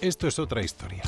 Esto es otra historia.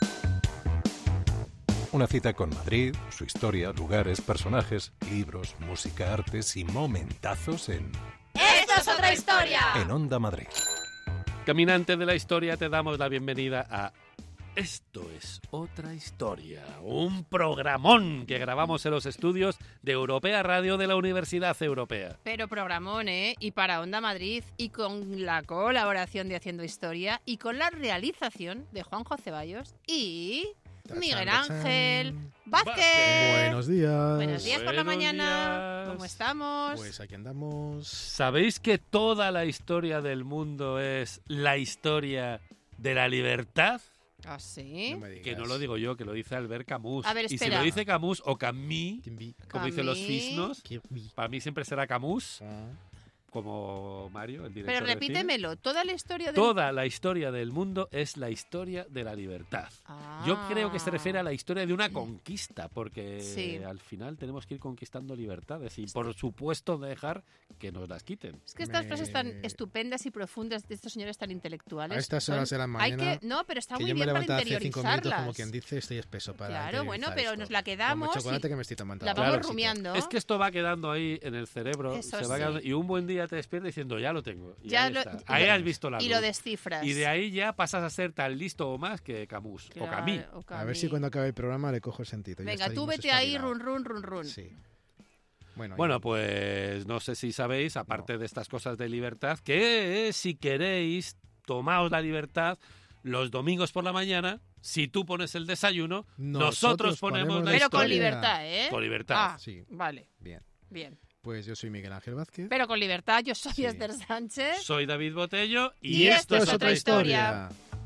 Una cita con Madrid, su historia, lugares, personajes, libros, música, artes y momentazos en... ¡Esto es otra historia! En Onda Madrid. Caminante de la historia, te damos la bienvenida a Esto es otra historia, un programón que grabamos en los estudios de Europea Radio de la Universidad Europea. Pero programón, ¿eh? Y para Onda Madrid, y con la colaboración de Haciendo Historia, y con la realización de Juanjo Ceballos y... Miguel Ángel Vázquez. Buenos días. Buenos días por la Buenos mañana. días. ¿Cómo estamos? Pues aquí andamos. ¿Sabéis que toda la historia del mundo es la historia de la libertad? ¿Ah, sí? No me digas. Que no lo digo yo, que lo dice Albert Camus. A ver, y si espera. lo dice Camus o Camus, Kimbi. como dicen los Camus. fisnos, Kimbi. para mí siempre será Camus, Ah. como Mario, el director Pero de cine. repítemelo, toda la historia de... Toda la historia del mundo es la historia de la libertad. Yo creo que se refiere a la historia de una conquista, porque Sí. al final tenemos que ir conquistando libertades y, por supuesto, dejar que nos las quiten. Es que estas Me- frases tan estupendas y profundas de estos señores tan intelectuales... A estas horas de la mañana, No, pero está que muy yo me bien para levanto hace 5 minutos, interiorizarlas. como quien dice, estoy espeso para Claro, bueno, interiorizar pero esto. nos la quedamos Como el chocolate y que me estoy tomando la ahora. vamos Claro. rumiando. Es que esto va quedando ahí en el cerebro, Eso se va sí. quedando- y un buen día te despiertas diciendo, ya lo tengo. Y Ya ahí lo- está. y Ahí lo- has visto la Y luz. lo descifras. Y de ahí ya pasas a ser tan listo o más que Camus o Claro, Camille. o A ver si Camille. cuando acabe el programa le cojo el sentido. Ya Venga, estoy tú más vete ahí, espabilado. run, run. Sí. Bueno, Bueno, pues no sé si sabéis, aparte de estas cosas de libertad, que si queréis, tomaos la libertad los domingos por la mañana. Si tú pones el desayuno, nosotros ponemos la Pero con historia. libertad, ¿eh? Con libertad. Ah, Sí. vale, Bien. bien. Pues yo soy Miguel Ángel Vázquez. Pero con libertad, yo soy Sí. Esther Sánchez. Soy David Botello Y esto es otra historia.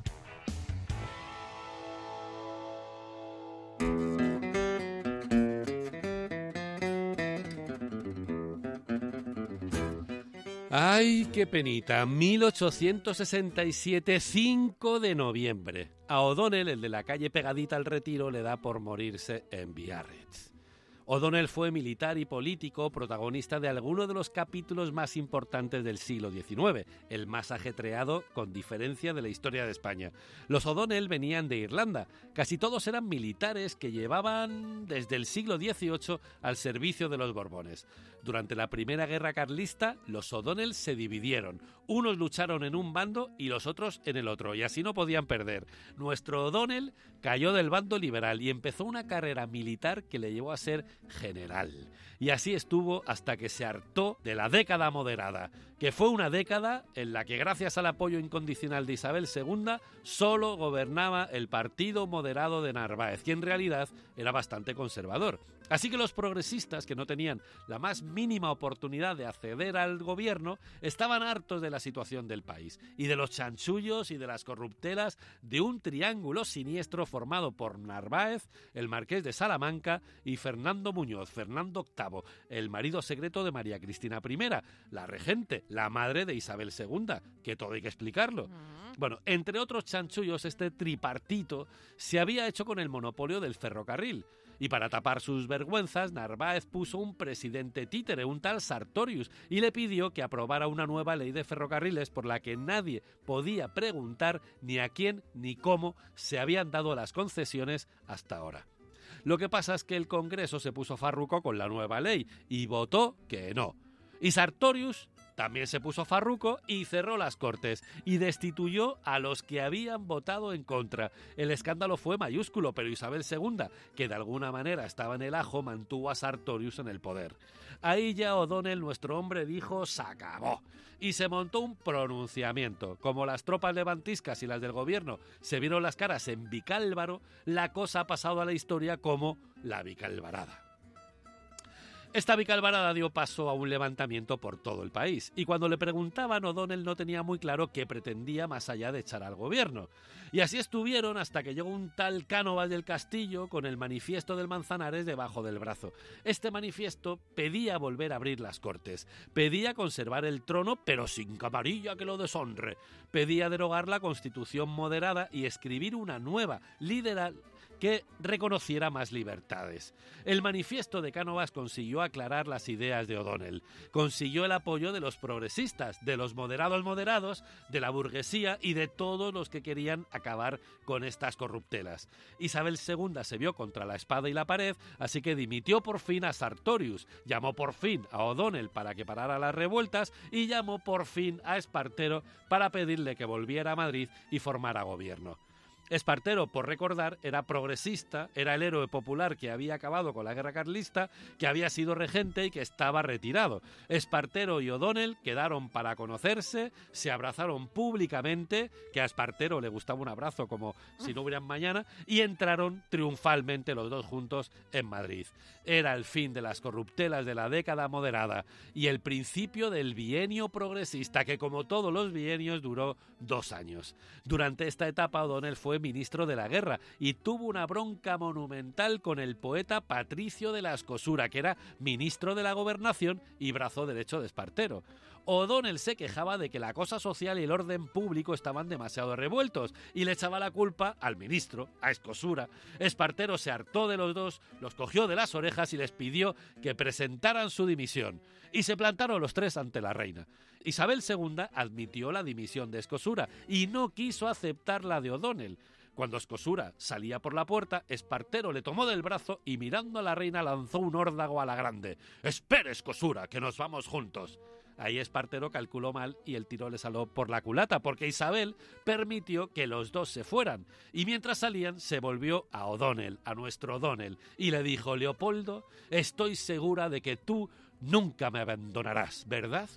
¡Ay, qué penita! 1867, 5 de noviembre. A O'Donnell, el de la calle pegadita al Retiro, le da por morirse en Biarritz. O'Donnell fue militar y político, protagonista de alguno de los capítulos más importantes del siglo XIX, el más ajetreado con diferencia de la historia de España. Los O'Donnell venían de Irlanda, casi todos eran militares que llevaban desde el siglo XVIII al servicio de los Borbones. Durante la Primera Guerra Carlista, los O'Donnell se dividieron. Unos lucharon en un bando y los otros en el otro, y así no podían perder. Nuestro O'Donnell cayó del bando liberal y empezó una carrera militar que le llevó a ser general. Y así estuvo hasta que se hartó de la década moderada, que fue una década en la que, gracias al apoyo incondicional de Isabel II, solo gobernaba el Partido Moderado de Narváez, que en realidad era bastante conservador. Así que los progresistas, que no tenían la más mínima oportunidad de acceder al gobierno, estaban hartos de la situación del país y de los chanchullos y de las corruptelas de un triángulo siniestro formado por Narváez, el marqués de Salamanca y Fernando Muñoz, Fernando VIII, el marido secreto de María Cristina I, la regente, la madre de Isabel II, que todo hay que explicarlo. Bueno, entre otros chanchullos, este tripartito se había hecho con el monopolio del ferrocarril. Y para tapar sus vergüenzas, Narváez puso un presidente títere, un tal Sartorius, y le pidió que aprobara una nueva ley de ferrocarriles por la que nadie podía preguntar ni a quién ni cómo se habían dado las concesiones hasta ahora. Lo que pasa es que el Congreso se puso farruco con la nueva ley y votó que no. Y Sartorius también se puso farruco y cerró las Cortes y destituyó a los que habían votado en contra. El escándalo fue mayúsculo, pero Isabel II, que de alguna manera estaba en el ajo, mantuvo a Sartorius en el poder. Ahí ya O'Donnell, nuestro hombre, dijo «se acabó» y se montó un pronunciamiento. Como las tropas levantiscas y las del gobierno se vieron las caras en Vicálvaro, la cosa ha pasado a la historia como la Vicalvarada. Esta Vicalvarada dio paso a un levantamiento por todo el país, y cuando le preguntaban, O'Donnell no tenía muy claro qué pretendía más allá de echar al gobierno. Y así estuvieron hasta que llegó un tal Cánovas del Castillo con el manifiesto del Manzanares debajo del brazo. Este manifiesto pedía volver a abrir las Cortes, pedía conservar el trono pero sin camarilla que lo deshonre, pedía derogar la Constitución moderada y escribir una nueva, liberal, que reconociera más libertades. El manifiesto de Cánovas consiguió aclarar las ideas de O'Donnell, consiguió el apoyo de los progresistas, de los moderados, de la burguesía y de todos los que querían acabar con estas corruptelas. Isabel II se vio contra la espada y la pared, así que dimitió por fin a Sartorius, llamó por fin a O'Donnell para que parara las revueltas y llamó por fin a Espartero para pedirle que volviera a Madrid y formara gobierno. Espartero, por recordar, era progresista, era el héroe popular que había acabado con la guerra carlista, que había sido regente y que estaba retirado. Espartero y O'Donnell quedaron para conocerse, se abrazaron públicamente, que a Espartero le gustaba un abrazo como si no hubieran mañana, y entraron triunfalmente los dos juntos en Madrid. Era el fin de las corruptelas de la década moderada y el principio del bienio progresista, que como todos los bienios duró 2 años. Durante esta etapa O'Donnell fue ministro de la guerra y tuvo una bronca monumental con el poeta Patricio de la Escosura, que era ministro de la gobernación y brazo derecho de Espartero. O'Donnell se quejaba de que la cosa social y el orden público estaban demasiado revueltos y le echaba la culpa al ministro, a Escosura. Espartero se hartó de los dos, los cogió de las orejas y les pidió que presentaran su dimisión. Y se plantaron los tres ante la reina. Isabel II admitió la dimisión de Escosura y no quiso aceptar la de O'Donnell. Cuando Escosura salía por la puerta, Espartero le tomó del brazo y mirando a la reina lanzó un órdago a la grande. «¡Espere, Escosura, que nos vamos juntos!». Ahí Espartero calculó mal y el tiro le salió por la culata, porque Isabel permitió que los dos se fueran. Y mientras salían, se volvió a O'Donnell, a nuestro O'Donnell, y le dijo: «Leopoldo, estoy segura de que tú nunca me abandonarás, ¿verdad?».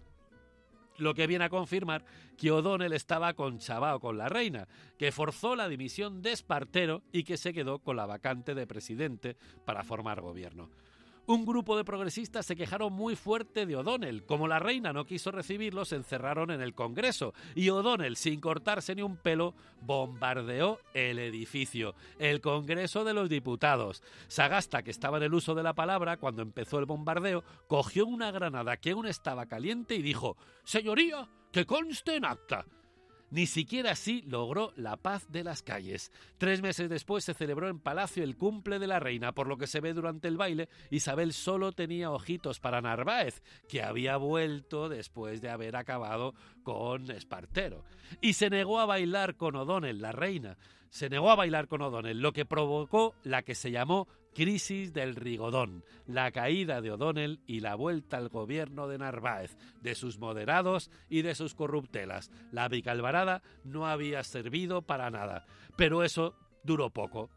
Lo que viene a confirmar que O'Donnell estaba conchavao con la reina, que forzó la dimisión de Espartero y que se quedó con la vacante de presidente para formar gobierno. Un grupo de progresistas se quejaron muy fuerte de O'Donnell. Como la reina no quiso recibirlos, se encerraron en el Congreso y O'Donnell, sin cortarse ni un pelo, bombardeó el edificio, el Congreso de los Diputados. Sagasta, que estaba en el uso de la palabra cuando empezó el bombardeo, cogió una granada que aún estaba caliente y dijo: «Señoría, que conste en acta». Ni siquiera así logró la paz de las calles. 3 meses después se celebró en Palacio el cumple de la reina, por lo que se ve durante el baile, Isabel solo tenía ojitos para Narváez, que había vuelto después de haber acabado con Espartero. Y se negó a bailar con O'Donnell, la reina. Se negó a bailar con O'Donnell, lo que provocó la que se llamó Crisis del Rigodón, la caída de O'Donnell y la vuelta al gobierno de Narváez, de sus moderados y de sus corruptelas. La bicalvarada no había servido para nada, pero eso duró poco,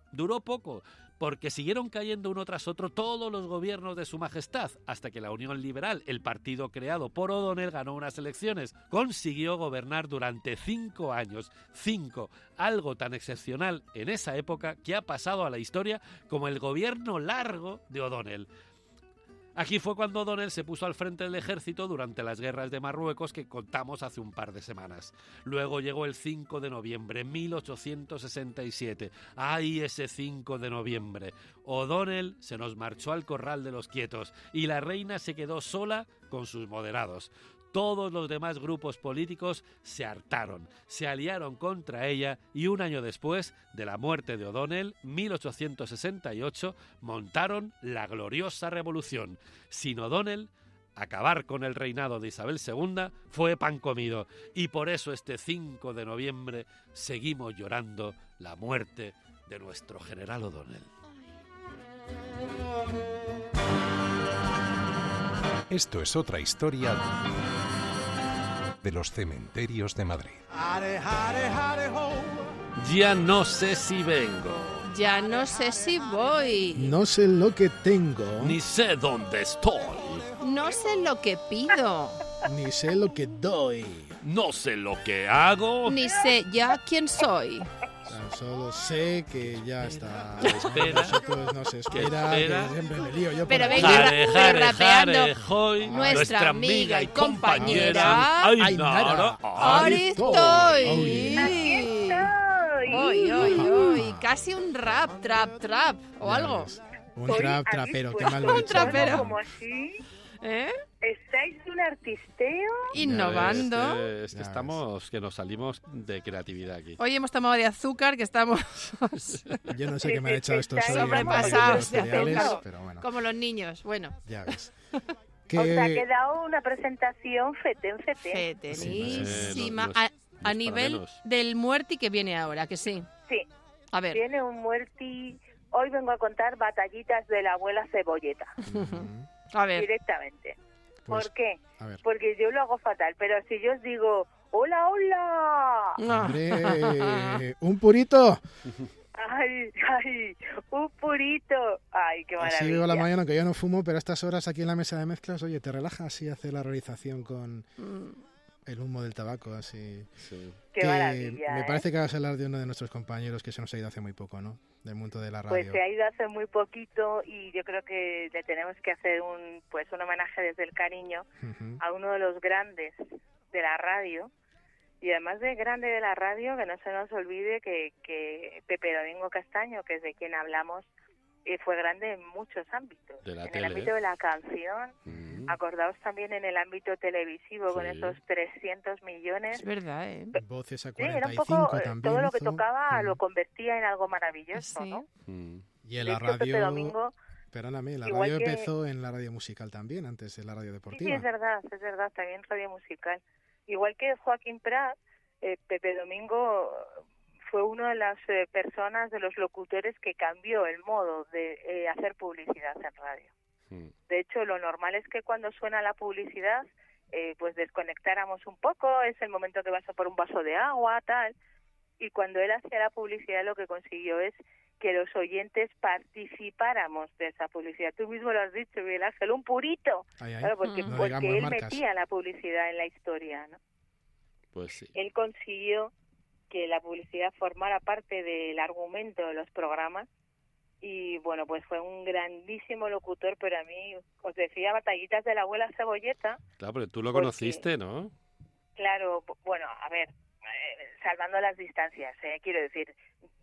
porque siguieron cayendo uno tras otro todos los gobiernos de su majestad, hasta que la Unión Liberal, el partido creado por O'Donnell, ganó unas elecciones. Consiguió gobernar durante 5 años, 5, algo tan excepcional en esa época que ha pasado a la historia como el gobierno largo de O'Donnell. Aquí fue cuando O'Donnell se puso al frente del ejército durante las guerras de Marruecos que contamos hace un par de semanas. Luego llegó el 5 de noviembre, 1867. ¡Ay, ese 5 de noviembre! O'Donnell se nos marchó al corral de los quietos y la reina se quedó sola con sus moderados. Todos los demás grupos políticos se hartaron, se aliaron contra ella y un año después de la muerte de O'Donnell, 1868, montaron la gloriosa revolución. Sin O'Donnell, acabar con el reinado de Isabel II fue pan comido y por eso este 5 de noviembre seguimos llorando la muerte de nuestro general O'Donnell. Esto es otra historia de los cementerios de Madrid. Ya no sé si vengo, Ya no sé si voy, No sé lo que tengo, ni sé dónde estoy, no sé lo que pido, ni sé lo que doy. no sé lo que hago. ni sé ya quién soy. Tan solo sé que ya está. Espera. Nosotros no se espera, Espera. que siempre me lío yo Pero por aquí. venga, Jare, jare, rapeando. jare, hoy, Nuestra amiga y compañera, Ainara Aristoy. Uy. Uy, casi un rap, trap o Ya algo. ves. Un trapero, qué mal lo he Un hecho. trapero. ¿Cómo así? ¿Eh? ¿Estáis un artisteo? Innovando. Es que estamos, que nos salimos de creatividad aquí. Hoy hemos tomado de azúcar, que estamos Yo no sé qué me han echado estos hoy sobrepasados los de cereales, azúcar. pero bueno, como los niños. Bueno, ya ves. Os ha quedado una presentación fetén. fetenísima. Sí, no es a nivel menos. del muerti que viene ahora, que sí. Sí, A ver. tiene un muerti. Hoy vengo a contar batallitas de la abuela Cebolleta, A ver. directamente. Pues, ¿Por qué? a ver. Porque yo lo hago fatal, pero si yo os digo, ¡hola, hola! ¡Hombre! ¡Un purito! ¡Ay, un purito! ¡Ay, qué maravilla! Así veo la mañana, aunque yo no fumo, pero a estas horas aquí en la mesa de mezclas, oye, te relaja así hacer la realización con el humo del tabaco, así. Sí. ¡Qué maravilla! Me parece que vas a hablar de uno de nuestros compañeros que se nos ha ido hace muy poco, ¿no? Del mundo de la radio. Pues se ha ido hace muy poquito y yo creo que le tenemos que hacer un homenaje desde el cariño Ujú. a uno de los grandes de la radio. Y además de grande de la radio, que no se nos olvide que Pepe Domingo Castaño, que es de quien hablamos, fue grande en muchos ámbitos. De la en tele. el ámbito de la canción, acordaos también en el ámbito televisivo, con Sí. esos 300 millones. Es verdad, ¿eh? Voces a Sí, era un 45 poco, también. todo lo que hizo. tocaba lo convertía en algo maravilloso, Sí. ¿no? Y en De la hecho, Pepe radio, Domingo, perdóname, la igual radio que- empezó en la radio musical también, antes de la radio sí, deportiva. es verdad, también radio musical. Igual que Joaquín Prat, Pepe Domingo fue una de las personas, de los locutores que cambió el modo de hacer publicidad en radio. De hecho, lo normal es que cuando suena la publicidad, pues desconectáramos un poco, es el momento que vas a por un vaso de agua, tal. Y cuando él hacía la publicidad, lo que consiguió es que los oyentes participáramos de esa publicidad. Tú mismo lo has dicho, Miguel Ángel, un purito. Ahí, ahí. Claro, porque, No porque digamos él marcas. metía la publicidad en la historia, ¿no? Pues sí. Él consiguió que la publicidad formara parte del argumento de los programas y, bueno, pues fue un grandísimo locutor, pero a mí, os decía, batallitas de la abuela Cebolleta. Claro, pero tú lo Porque- conociste, ¿no? Claro, bueno, a ver, salvando las distancias, quiero decir,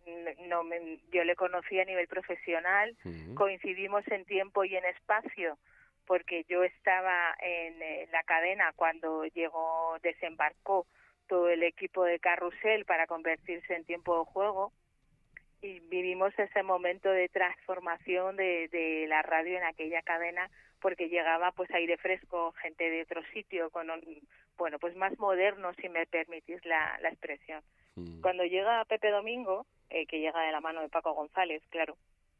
yo le conocí a nivel profesional, coincidimos en tiempo y en espacio, porque yo estaba en la cadena cuando desembarcó todo el equipo de Carrusel para convertirse en tiempo de juego, y vivimos ese momento de transformación de la radio en aquella cadena, porque llegaba pues aire fresco, gente de otro sitio, pues más moderno, si me permitís la expresión. Cuando llega Pepe Domingo, que llega de la mano de Paco González, claro,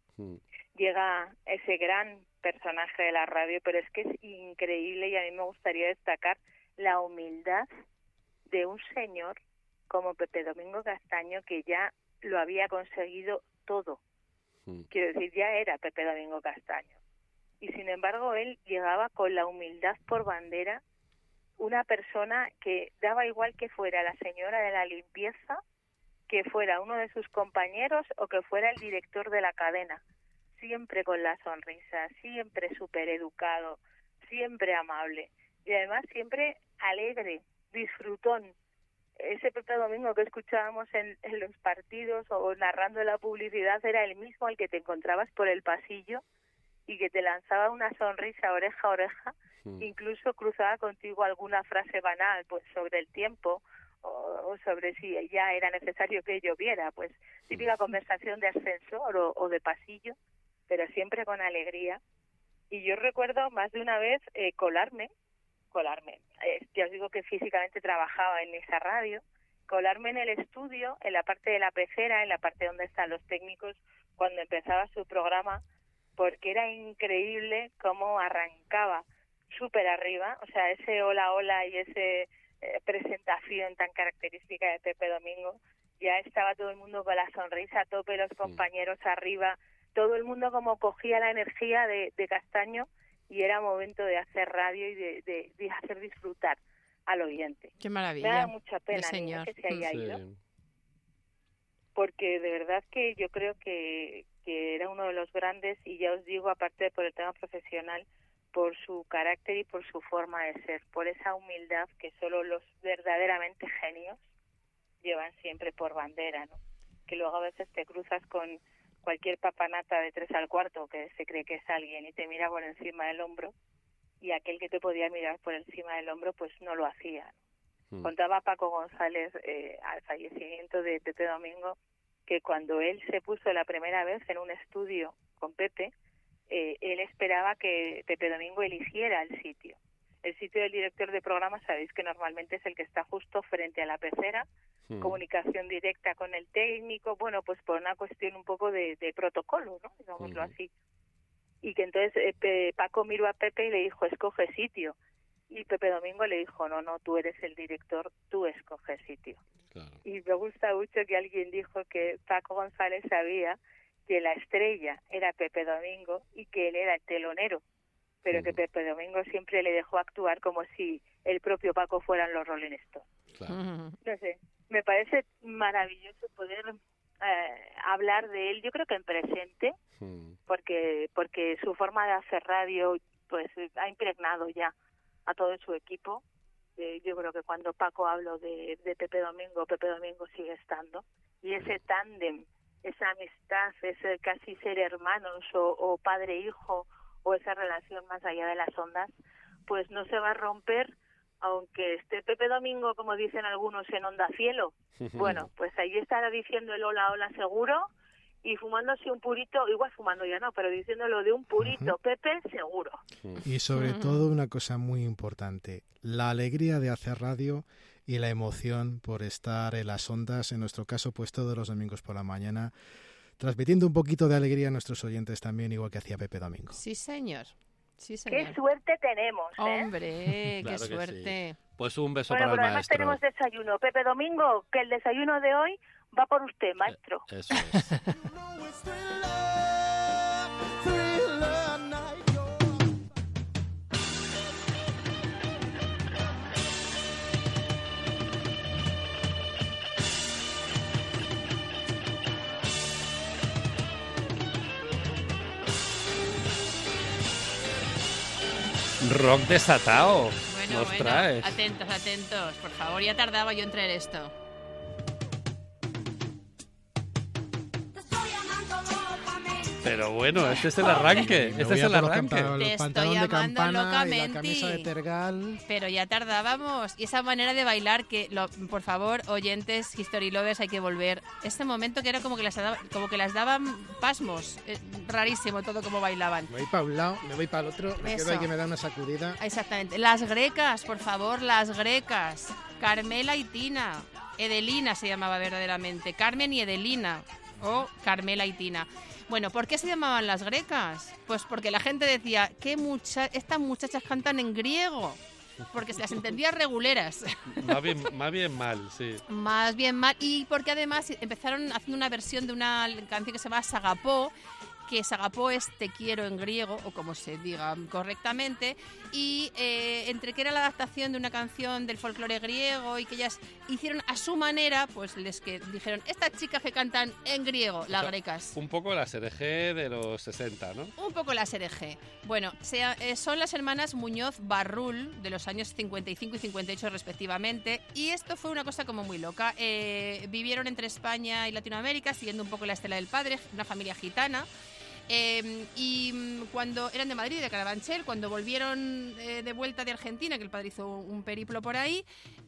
llega ese gran personaje de la radio, pero es que es increíble y a mí me gustaría destacar la humildad de un señor como Pepe Domingo Castaño, que ya lo había conseguido todo. Quiero decir, ya era Pepe Domingo Castaño. Y sin embargo, él llegaba con la humildad por bandera, una persona que daba igual que fuera la señora de la limpieza, que fuera uno de sus compañeros o que fuera el director de la cadena. Siempre con la sonrisa, siempre súper educado, siempre amable y además siempre alegre, disfrutón. Ese Pepe Domingo que escuchábamos en los partidos o narrando la publicidad era el mismo al que te encontrabas por el pasillo y que te lanzaba una sonrisa oreja a oreja, incluso cruzaba contigo alguna frase banal pues sobre el tiempo o sobre si ya era necesario que lloviera, pues típica conversación de ascensor o de pasillo, pero siempre con alegría. Y yo recuerdo más de una vez colarme. Ya os digo que físicamente trabajaba en esa radio, colarme en el estudio, en la parte de la pecera, en la parte donde están los técnicos, cuando empezaba su programa, porque era increíble cómo arrancaba súper arriba, o sea, ese hola hola y ese presentación tan característica de Pepe Domingo, ya estaba todo el mundo con la sonrisa a tope, los compañeros arriba, todo el mundo como cogía la energía de Castaño, y era momento de hacer radio y de hacer disfrutar al oyente. Qué maravilla. Me da mucha pena señor. que se haya ido, Sí. porque de verdad que yo creo que era uno de los grandes, y ya os digo, aparte por el tema profesional, por su carácter y por su forma de ser, por esa humildad que solo los verdaderamente genios llevan siempre por bandera, ¿no? Que luego a veces te cruzas con cualquier papanata de 3 al cuarto que se cree que es alguien y te mira por encima del hombro, y aquel que te podía mirar por encima del hombro pues no lo hacía. Contaba Paco González al fallecimiento de Pepe Domingo que cuando él se puso la primera vez en un estudio con Pepe, él esperaba que Pepe Domingo eligiera el sitio. El sitio del director de programa, sabéis que normalmente es el que está justo frente a la pecera, comunicación directa con el técnico, bueno, pues por una cuestión un poco de protocolo, ¿no? Digámoslo así. Y que entonces Paco miró a Pepe y le dijo, escoge sitio. Y Pepe Domingo le dijo, no, tú eres el director, tú escoges sitio. Claro. Y me gusta mucho que alguien dijo que Paco González sabía que la estrella era Pepe Domingo y que él era el telonero, pero que Pepe Domingo siempre le dejó actuar como si el propio Paco fueran los Rolling Stones. Claro. No sé, me parece maravilloso poder hablar de él, yo creo que en presente, porque su forma de hacer radio pues ha impregnado ya a todo su equipo. Yo creo que cuando Paco habló de Pepe Domingo sigue estando. Y ese tándem, esa amistad, ese casi ser hermanos o padre-hijo, o esa relación más allá de las ondas, pues no se va a romper, aunque esté Pepe Domingo, como dicen algunos, en Onda Cielo. Bueno, pues ahí estará diciendo el hola, hola seguro, y fumándose un purito, igual fumando ya no, pero diciéndolo de un purito, Pepe seguro. Y sobre todo una cosa muy importante, la alegría de hacer radio y la emoción por estar en las ondas, en nuestro caso pues todos los domingos por la mañana, transmitiendo un poquito de alegría a nuestros oyentes también, igual que hacía Pepe Domingo. Sí, señor. Sí, señor. Qué suerte tenemos, Hombre, claro qué suerte. Sí. Pues un beso para el maestro. Además tenemos desayuno. Pepe Domingo, que el desayuno de hoy va por usted, maestro. Eso es. Rock desatado. Bueno, traes. Atentos, por favor, ya tardaba yo en traer esto. Pero bueno, este es el arranque. Este es el arranque. El pantalón de campana y la camisa de tergal. Pero ya tardábamos. Y esa manera de bailar que, por favor, oyentes, History Lovers, hay que volver. Este momento que era como que las daban pasmos. Rarísimo todo como bailaban. Me voy para un lado, me voy para el otro, me quedo ahí que me da una sacudida. Exactamente. Las grecas, por favor, las grecas. Carmela y Tina. Edelina se llamaba verdaderamente. Carmen y Edelina. O Carmela y Tina. Bueno, ¿por qué se llamaban las grecas? Pues porque la gente decía, estas muchachas cantan en griego, porque se las entendía reguleras. Más bien mal, sí. Más bien mal, y porque además empezaron haciendo una versión de una canción que se llama Sagapó, que Sagapó es te quiero en griego, o como se diga correctamente, y entre que era la adaptación de una canción del folclore griego y que ellas hicieron a su manera, pues dijeron, estas chicas que cantan en griego, las grecas. Un poco la SRG de los 60, ¿no? Un poco la SRG. Bueno, son las hermanas Muñoz Barrul, de los años 55 y 58 respectivamente, y esto fue una cosa como muy loca. Vivieron entre España y Latinoamérica, siguiendo un poco la estela del padre, una familia gitana. Y cuando eran de Madrid, de Carabanchel, cuando volvieron de vuelta de Argentina, que el padre hizo un periplo por ahí,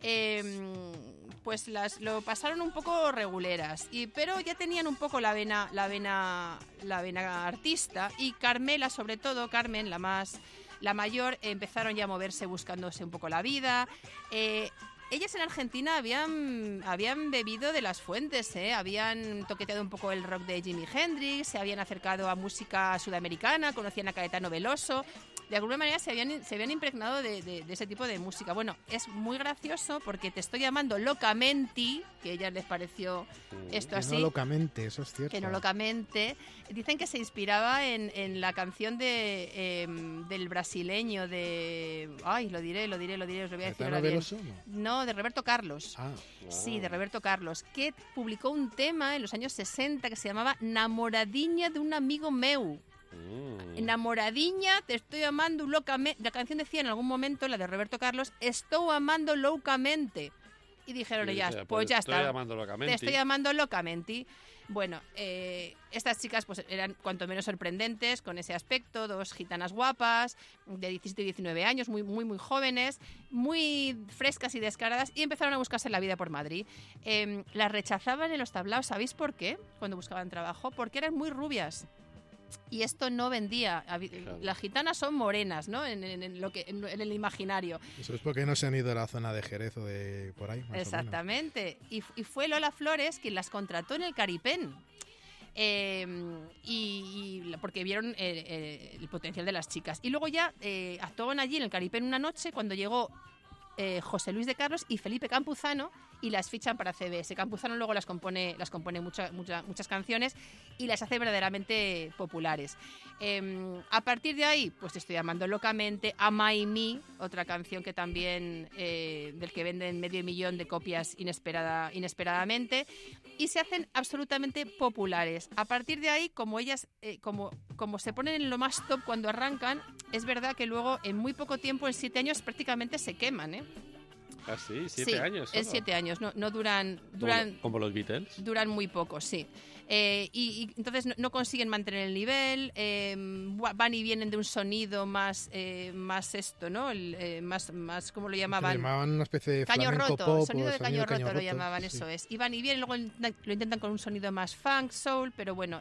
pues lo pasaron un poco reguleras, pero ya tenían un poco la vena artista, y Carmela, sobre todo, Carmen, la mayor, empezaron ya a moverse buscándose un poco la vida. Ellas en Argentina habían bebido de las fuentes, habían toqueteado un poco el rock de Jimi Hendrix, se habían acercado a música sudamericana, conocían a Caetano Veloso. De alguna manera se habían impregnado de ese tipo de música. Bueno, es muy gracioso porque Te estoy llamando locamente, que a ellas les pareció esto así. Que no locamente, eso es cierto. Que no locamente. Dicen que se inspiraba en la canción del brasileño de... Ay, lo diré, os lo voy a decir ahora bien. Veloso, No, de Roberto Carlos. Ah. Sí, de Roberto Carlos, que publicó un tema en los años 60 que se llamaba Namoradiña de un amigo meu. Namoradiña, te estoy amando locamente. La canción decía en algún momento, la de Roberto Carlos, estoy amando loucamente. y dijeron ellas, pues pues ya está. Te estoy llamando locamente. Bueno, estas chicas pues eran cuanto menos sorprendentes con ese aspecto, 2 gitanas guapas, de 17 y 19 años, muy, muy, muy jóvenes, muy frescas y descaradas, y empezaron a buscarse la vida por Madrid. Las rechazaban en los tablaos, ¿sabéis por qué? Cuando buscaban trabajo, porque eran muy rubias. Y esto no vendía. Claro. Las gitanas son morenas, ¿no? En el imaginario. Eso es porque no se han ido a la zona de Jerez o de por ahí. Exactamente. Y fue Lola Flores quien las contrató en el Caripén. Porque vieron el potencial de las chicas. Y luego ya actuaban allí en el Caripén una noche cuando llegó José Luis de Carlos y Felipe Campuzano, y las fichan para CBS. Campuzano luego las compone muchas canciones y las hace verdaderamente populares. A partir de ahí, pues Te estoy llamando locamente, Ama y Mi, otra canción que también del que venden 500.000 de copias inesperadamente, y se hacen absolutamente populares. A partir de ahí, como ellas como se ponen en lo más top cuando arrancan, es verdad que luego en muy poco tiempo, en 7 años, prácticamente se queman, ¿eh? ¿Ah, sí? ¿7 años? En 7 años, no duran... ¿Como los Beatles? Duran muy poco, sí. Y entonces no consiguen mantener el nivel, van y vienen de un sonido más esto, ¿no? Más ¿cómo lo llamaban? Le llamaban una especie de caño flamenco roto, pop, sonido de caño roto lo llamaban, sí. Eso es. Y van y vienen, luego lo intentan con un sonido más funk, soul, pero bueno...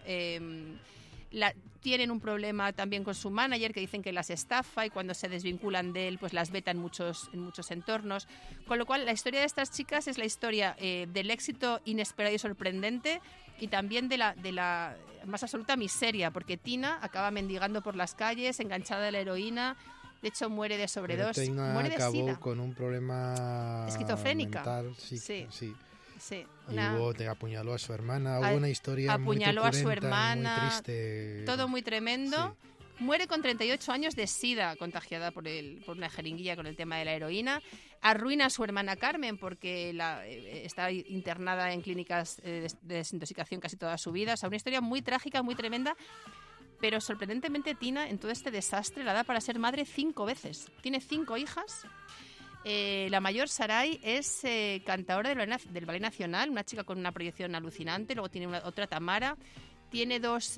tienen un problema también con su manager, que dicen que las estafa, y cuando se desvinculan de él pues las veta en muchos entornos, con lo cual la historia de estas chicas es la historia del éxito inesperado y sorprendente, y también de la más absoluta miseria, porque Tina acaba mendigando por las calles, enganchada de la heroína. De hecho, muere de sobredosis. Tina acabó SIDA. Con un problema esquizofrénica mental, sí. Sí, y apuñaló a su hermana, hubo una historia apuñaló muy a su hermana, muy triste. Todo muy tremendo. Sí. Muere con 38 años de SIDA, contagiada por una jeringuilla con el tema de la heroína. Arruina a su hermana Carmen porque está internada en clínicas de desintoxicación casi toda su vida. O sea, una historia muy trágica, muy tremenda. Pero sorprendentemente Tina, en todo este desastre, la da para ser madre 5 veces. Tiene 5 hijas. La mayor, Sarai, es cantadora del Ballet Nacional, una chica con una proyección alucinante. Luego tiene otra, Tamara. Tiene dos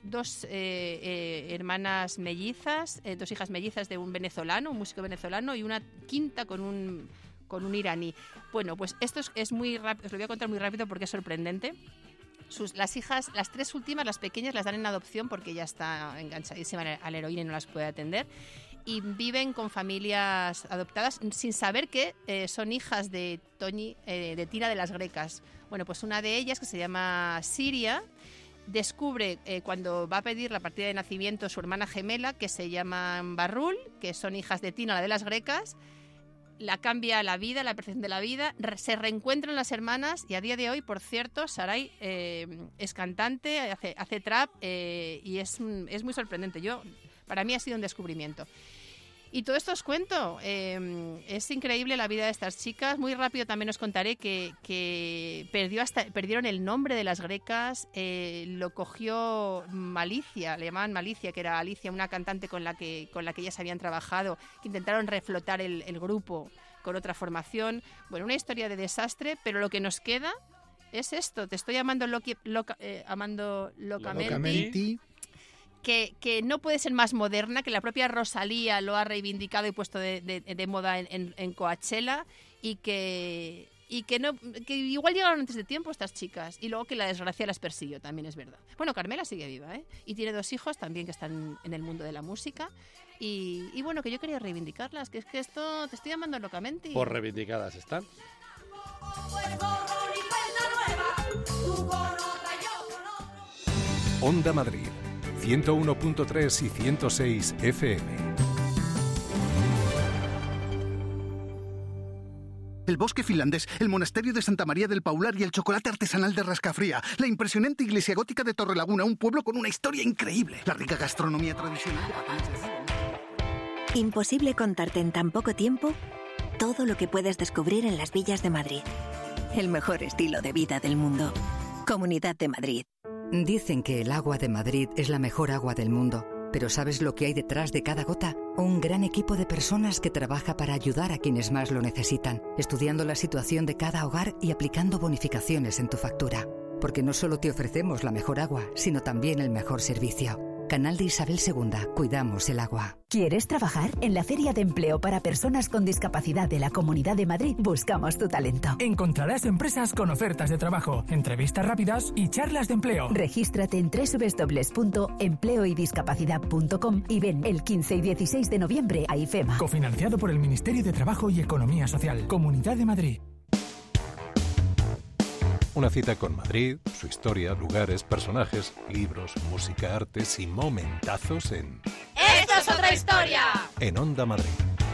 hermanas mellizas, 2 hijas mellizas de un venezolano, un músico venezolano, y una quinta con un iraní. Bueno, pues esto es muy rápido, os lo voy a contar muy rápido porque es sorprendente. Las hijas, las 3 últimas, las pequeñas, las dan en adopción porque ella está enganchadísima a la heroína y no las puede atender. Y viven con familias adoptadas sin saber que son hijas de Tina de las Grecas. Bueno, pues una de ellas, que se llama Siria, descubre cuando va a pedir la partida de nacimiento su hermana gemela, que se llaman Barrul, que son hijas de Tina, la de las Grecas. La cambia la vida, la percepción de la vida, se reencuentran las hermanas, y a día de hoy, por cierto, Sarai es cantante, hace trap, y es muy sorprendente. Para mí ha sido un descubrimiento. Y todo esto os cuento. Es increíble la vida de estas chicas. Muy rápido también os contaré que perdieron el nombre de las Grecas. Lo cogió Malicia, le llamaban Malicia, que era Alicia, una cantante con la que ellas habían trabajado, que intentaron reflotar el grupo con otra formación. Bueno, una historia de desastre, pero lo que nos queda es esto. Te estoy llamando locamente. Que no puede ser más moderna, que la propia Rosalía lo ha reivindicado y puesto de moda en Coachella, y que igual llegaron antes de tiempo estas chicas, y luego que la desgracia las persiguió, también es verdad. Bueno, Carmela sigue viva, y tiene 2 hijos también que están en el mundo de la música, y bueno, que yo quería reivindicarlas, que es que esto te estoy llamando locamente. Por reivindicadas están. Onda Madrid 101.3 y 106 FM. El bosque finlandés, el monasterio de Santa María del Paular y el chocolate artesanal de Rascafría. La impresionante iglesia gótica de Torrelaguna, un pueblo con una historia increíble. La rica gastronomía tradicional de patanes. Imposible contarte en tan poco tiempo todo lo que puedes descubrir en las villas de Madrid. El mejor estilo de vida del mundo. Comunidad de Madrid. Dicen que el agua de Madrid es la mejor agua del mundo. Pero ¿sabes lo que hay detrás de cada gota? Un gran equipo de personas que trabaja para ayudar a quienes más lo necesitan, estudiando la situación de cada hogar y aplicando bonificaciones en tu factura. Porque no solo te ofrecemos la mejor agua, sino también el mejor servicio. Canal de Isabel II. Cuidamos el agua. ¿Quieres trabajar? En la Feria de Empleo para Personas con Discapacidad de la Comunidad de Madrid buscamos tu talento. Encontrarás empresas con ofertas de trabajo, entrevistas rápidas y charlas de empleo. Regístrate en www.empleoydiscapacidad.com y ven el 15 y 16 de noviembre a IFEMA. Cofinanciado por el Ministerio de Trabajo y Economía Social. Comunidad de Madrid. Una cita con Madrid, su historia, lugares, personajes, libros, música, artes y momentazos en... ¡Esto es otra historia! En Onda Madrid.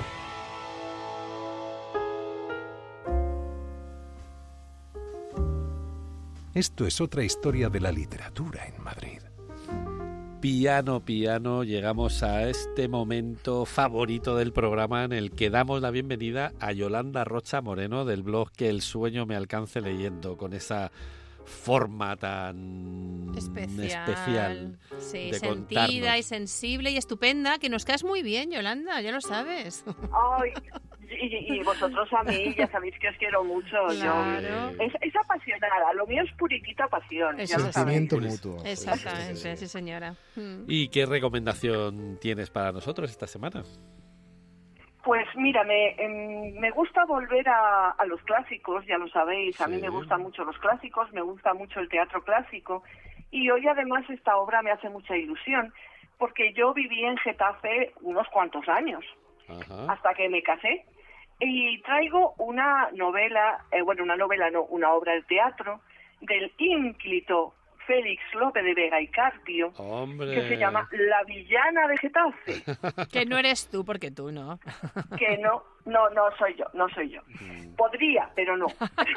Esto es otra historia de la literatura en Madrid. Piano, piano, llegamos a este momento favorito del programa en el que damos la bienvenida a Yolanda Rocha Moreno del blog Que el sueño me alcance leyendo, con esa forma tan especial sí, de sentida contarnos. Y sensible y estupenda, que nos caes muy bien, Yolanda, ya lo sabes. Ay, y vosotros a mí, ya sabéis que os quiero mucho. Claro. Es apasionada, lo mío es puritita pasión. Eso ya Sentimiento sabéis. mutuo. Exactamente, sí señora. ¿Y qué recomendación tienes para nosotros esta semana? Pues mira, me gusta volver a los clásicos, ya lo sabéis, a mí me gustan mucho los clásicos, me gusta mucho el teatro clásico, y hoy además esta obra me hace mucha ilusión, porque yo viví en Getafe unos cuantos años, hasta que me casé, y traigo una novela, una obra de teatro del ínclito Félix Lope de Vega y Carpio, ¡Hombre! que se llama La villana de Getafe. Que no eres tú, porque tú no. Que no soy yo. Podría, pero no.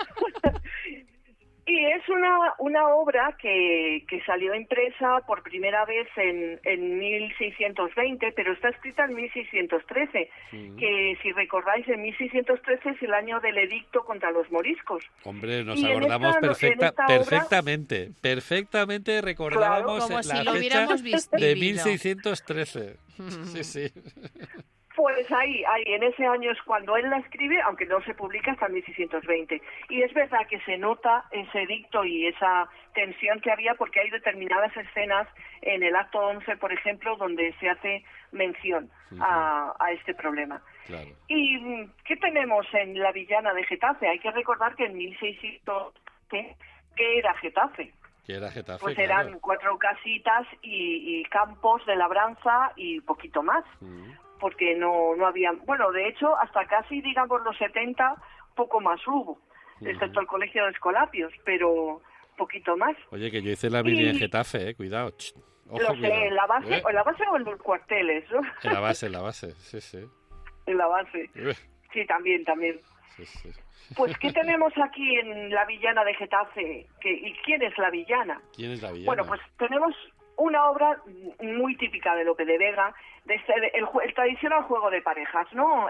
Y es una obra que salió impresa por primera vez en 1620, pero está escrita en 1613, que si recordáis, en 1613 es el año del edicto contra los moriscos. Hombre, nos Y acordamos perfectamente recordábamos como la si lo fecha hubiéramos de vivido. 1613. Sí. Pues ahí, en ese año es cuando él la escribe, aunque no se publica hasta 1620. Y es verdad que se nota ese edicto y esa tensión que había, porque hay determinadas escenas en el acto 11, por ejemplo, donde se hace mención a este problema. Claro. ¿Y qué tenemos en La villana de Getafe? Hay que recordar que en 1620, ¿qué era Getafe? Que era Getafe, Pues claro. eran 4 casitas y campos de labranza y poquito más. Porque no había, bueno, de hecho, hasta casi, digamos, los 70, poco más hubo, excepto el colegio de Escolapios, pero poquito más. Oye, que yo hice la mili en Getafe, cuidado. Ojo, lo sé, cuidado. ¿en la base o en los cuarteles? ¿No? En la base, sí. En la base, sí, también. Sí. Pues, ¿qué tenemos aquí en La villana de Getafe? ¿Y quién es la villana? ¿Quién es la villana? Bueno, pues tenemos una obra muy típica de Lope de Vega, el tradicional juego de parejas, ¿no?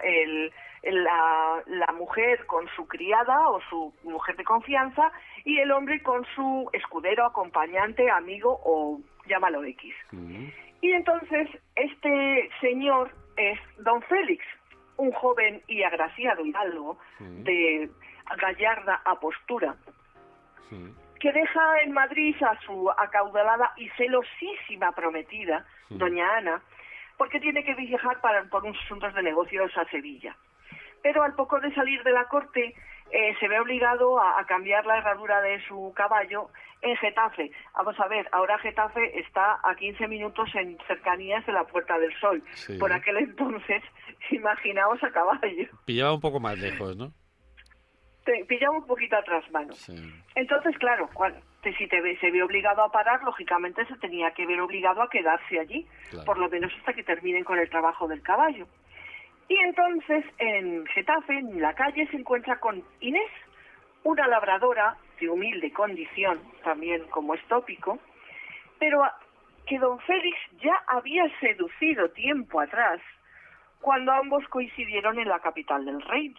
La mujer con su criada o su mujer de confianza y el hombre con su escudero, acompañante, amigo o llámalo X. Y entonces este señor es don Félix, un joven y agraciado hidalgo de gallarda apostura, que deja en Madrid a su acaudalada y celosísima prometida, doña Ana, porque tiene que viajar por unos asuntos de negocios a Sevilla. Pero al poco de salir de la corte, se ve obligado a cambiar la herradura de su caballo en Getafe. Vamos a ver, ahora Getafe está a 15 minutos en cercanías de la Puerta del Sol. Sí. Por aquel entonces, imaginaos a caballo. Pillaba un poco más lejos, ¿no? Pillaba un poquito atrás mano. Sí. Entonces, claro, si se ve obligado a parar, lógicamente se tenía que ver obligado a quedarse allí, Claro. por lo menos hasta que terminen con el trabajo del caballo. Y entonces, en Getafe, en la calle, se encuentra con Inés, una labradora de humilde condición, también como es tópico, pero que don Félix ya había seducido tiempo atrás, cuando ambos coincidieron en la capital del reino.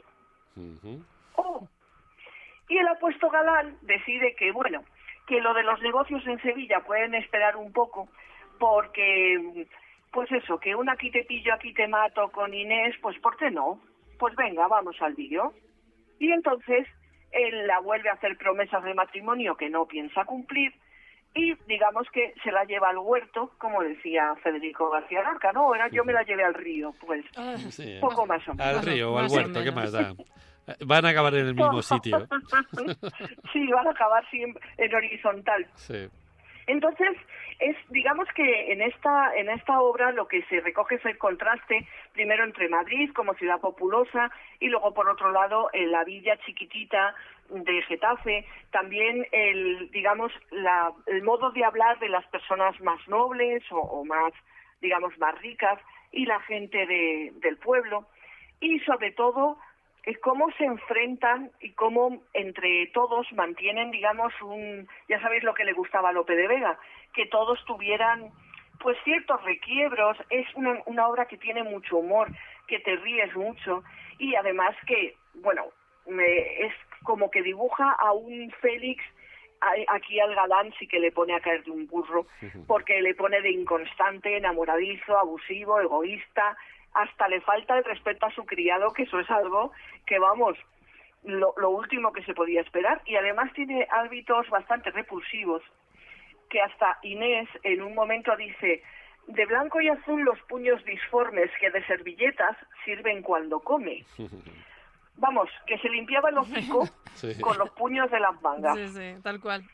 Y el apuesto galán decide que lo de los negocios en Sevilla pueden esperar un poco, porque pues eso, que un aquí te pillo, aquí te mato con Inés, pues ¿por qué no? Pues venga, vamos al lío. Y entonces él la vuelve a hacer promesas de matrimonio que no piensa cumplir y digamos que se la lleva al huerto, como decía Federico García Lorca, ¿no? Era yo me la llevé al río, pues sí, poco más o menos. Al río o al huerto, ¿qué más da? Van a acabar en el mismo sitio. Sí, van a acabar siempre en horizontal. Sí. Entonces, digamos que en esta obra lo que se recoge es el contraste, primero entre Madrid como ciudad populosa y luego por otro lado la villa chiquitita de Getafe, también el modo de hablar de las personas más nobles o más, digamos, más ricas y la gente del pueblo, y sobre todo cómo se enfrentan y cómo entre todos mantienen, digamos, ya sabéis lo que le gustaba a Lope de Vega, que todos tuvieran pues ciertos requiebros. Es una obra que tiene mucho humor, que te ríes mucho y además que, bueno, es como que dibuja a un Félix. Aquí al galán sí que le pone a caer de un burro, porque le pone de inconstante, enamoradizo, abusivo, egoísta. Hasta le falta el respeto a su criado, que eso es algo que, vamos, lo último que se podía esperar. Y además tiene hábitos bastante repulsivos, que hasta Inés en un momento dice: de blanco y azul los puños disformes que de servilletas sirven cuando come. Vamos, que se limpiaba el hocico con los puños de las mangas. Sí, sí, tal cual.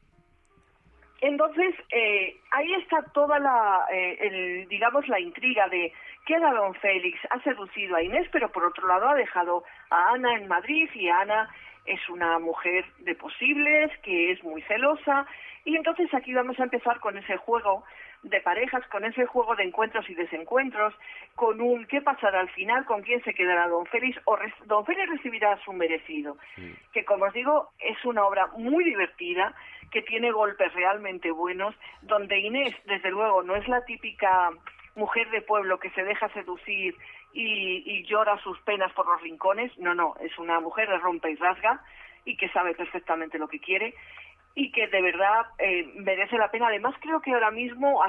Entonces, ahí está toda la intriga de que era don Félix. Ha seducido a Inés, pero por otro lado ha dejado a Ana en Madrid, y Ana es una mujer de posibles, que es muy celosa, y entonces aquí vamos a empezar con ese juego de parejas, con ese juego de encuentros y desencuentros, con un ¿qué pasará al final? ¿Con quién se quedará don Félix? O don Félix recibirá su merecido. Que, como os digo, es una obra muy divertida, que tiene golpes realmente buenos, donde Inés, desde luego, no es la típica mujer de pueblo que se deja seducir y llora sus penas por los rincones. No, es una mujer de rompe y rasga y que sabe perfectamente lo que quiere y que de verdad merece la pena. Además, creo que ahora mismo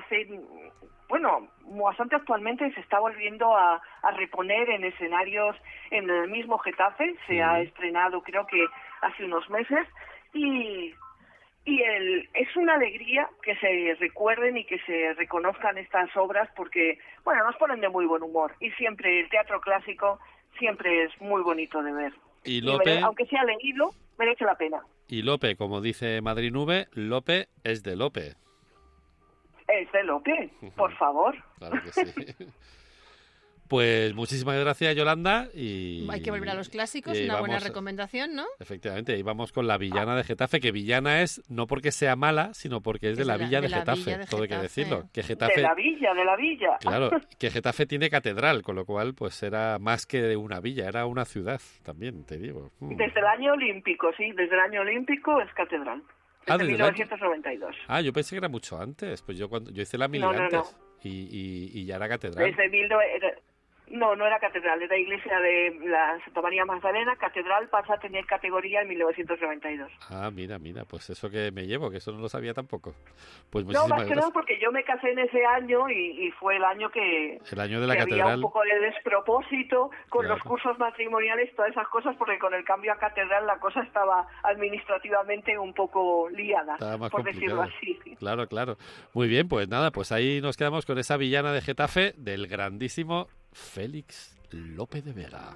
bastante actualmente se está volviendo a reponer en escenarios en el mismo Getafe. Se ha estrenado, creo que hace unos meses, y es una alegría que se recuerden y que se reconozcan estas obras, porque, bueno, nos ponen de muy buen humor, y siempre el teatro clásico siempre es muy bonito de ver. Y Lope, aunque sea leído, merece la pena. Y Lope, como dice Madrid Nube, Lope es de Lope. Es de Lope, por favor. Claro que sí. Pues muchísimas gracias, Yolanda. Y hay que volver a los clásicos, una buena recomendación, ¿no? Efectivamente, y vamos con la villana de Getafe, que villana es no porque sea mala, sino porque es de la villa de Getafe, todo hay que decirlo. Que Getafe, de la villa. Claro, que Getafe tiene catedral, con lo cual pues era más que una villa, era una ciudad también, te digo. Desde el año olímpico, sí, desde el año olímpico es catedral. Desde 1992. Yo pensé que era mucho antes, pues yo hice la mili antes. Y ya era catedral. No era catedral, era iglesia de la Santa María Magdalena. Catedral pasa a tener categoría en 1992. Ah, mira, pues eso que me llevo, que eso no lo sabía tampoco. Pues no, más que nada porque yo me casé en ese año y fue el año que... El año de la catedral. Había un poco de despropósito con los cursos matrimoniales, todas esas cosas, porque con el cambio a catedral la cosa estaba administrativamente un poco liada, por decirlo así. Claro. Muy bien, pues nada, pues ahí nos quedamos con esa villana de Getafe del grandísimo Félix Lope de Vega.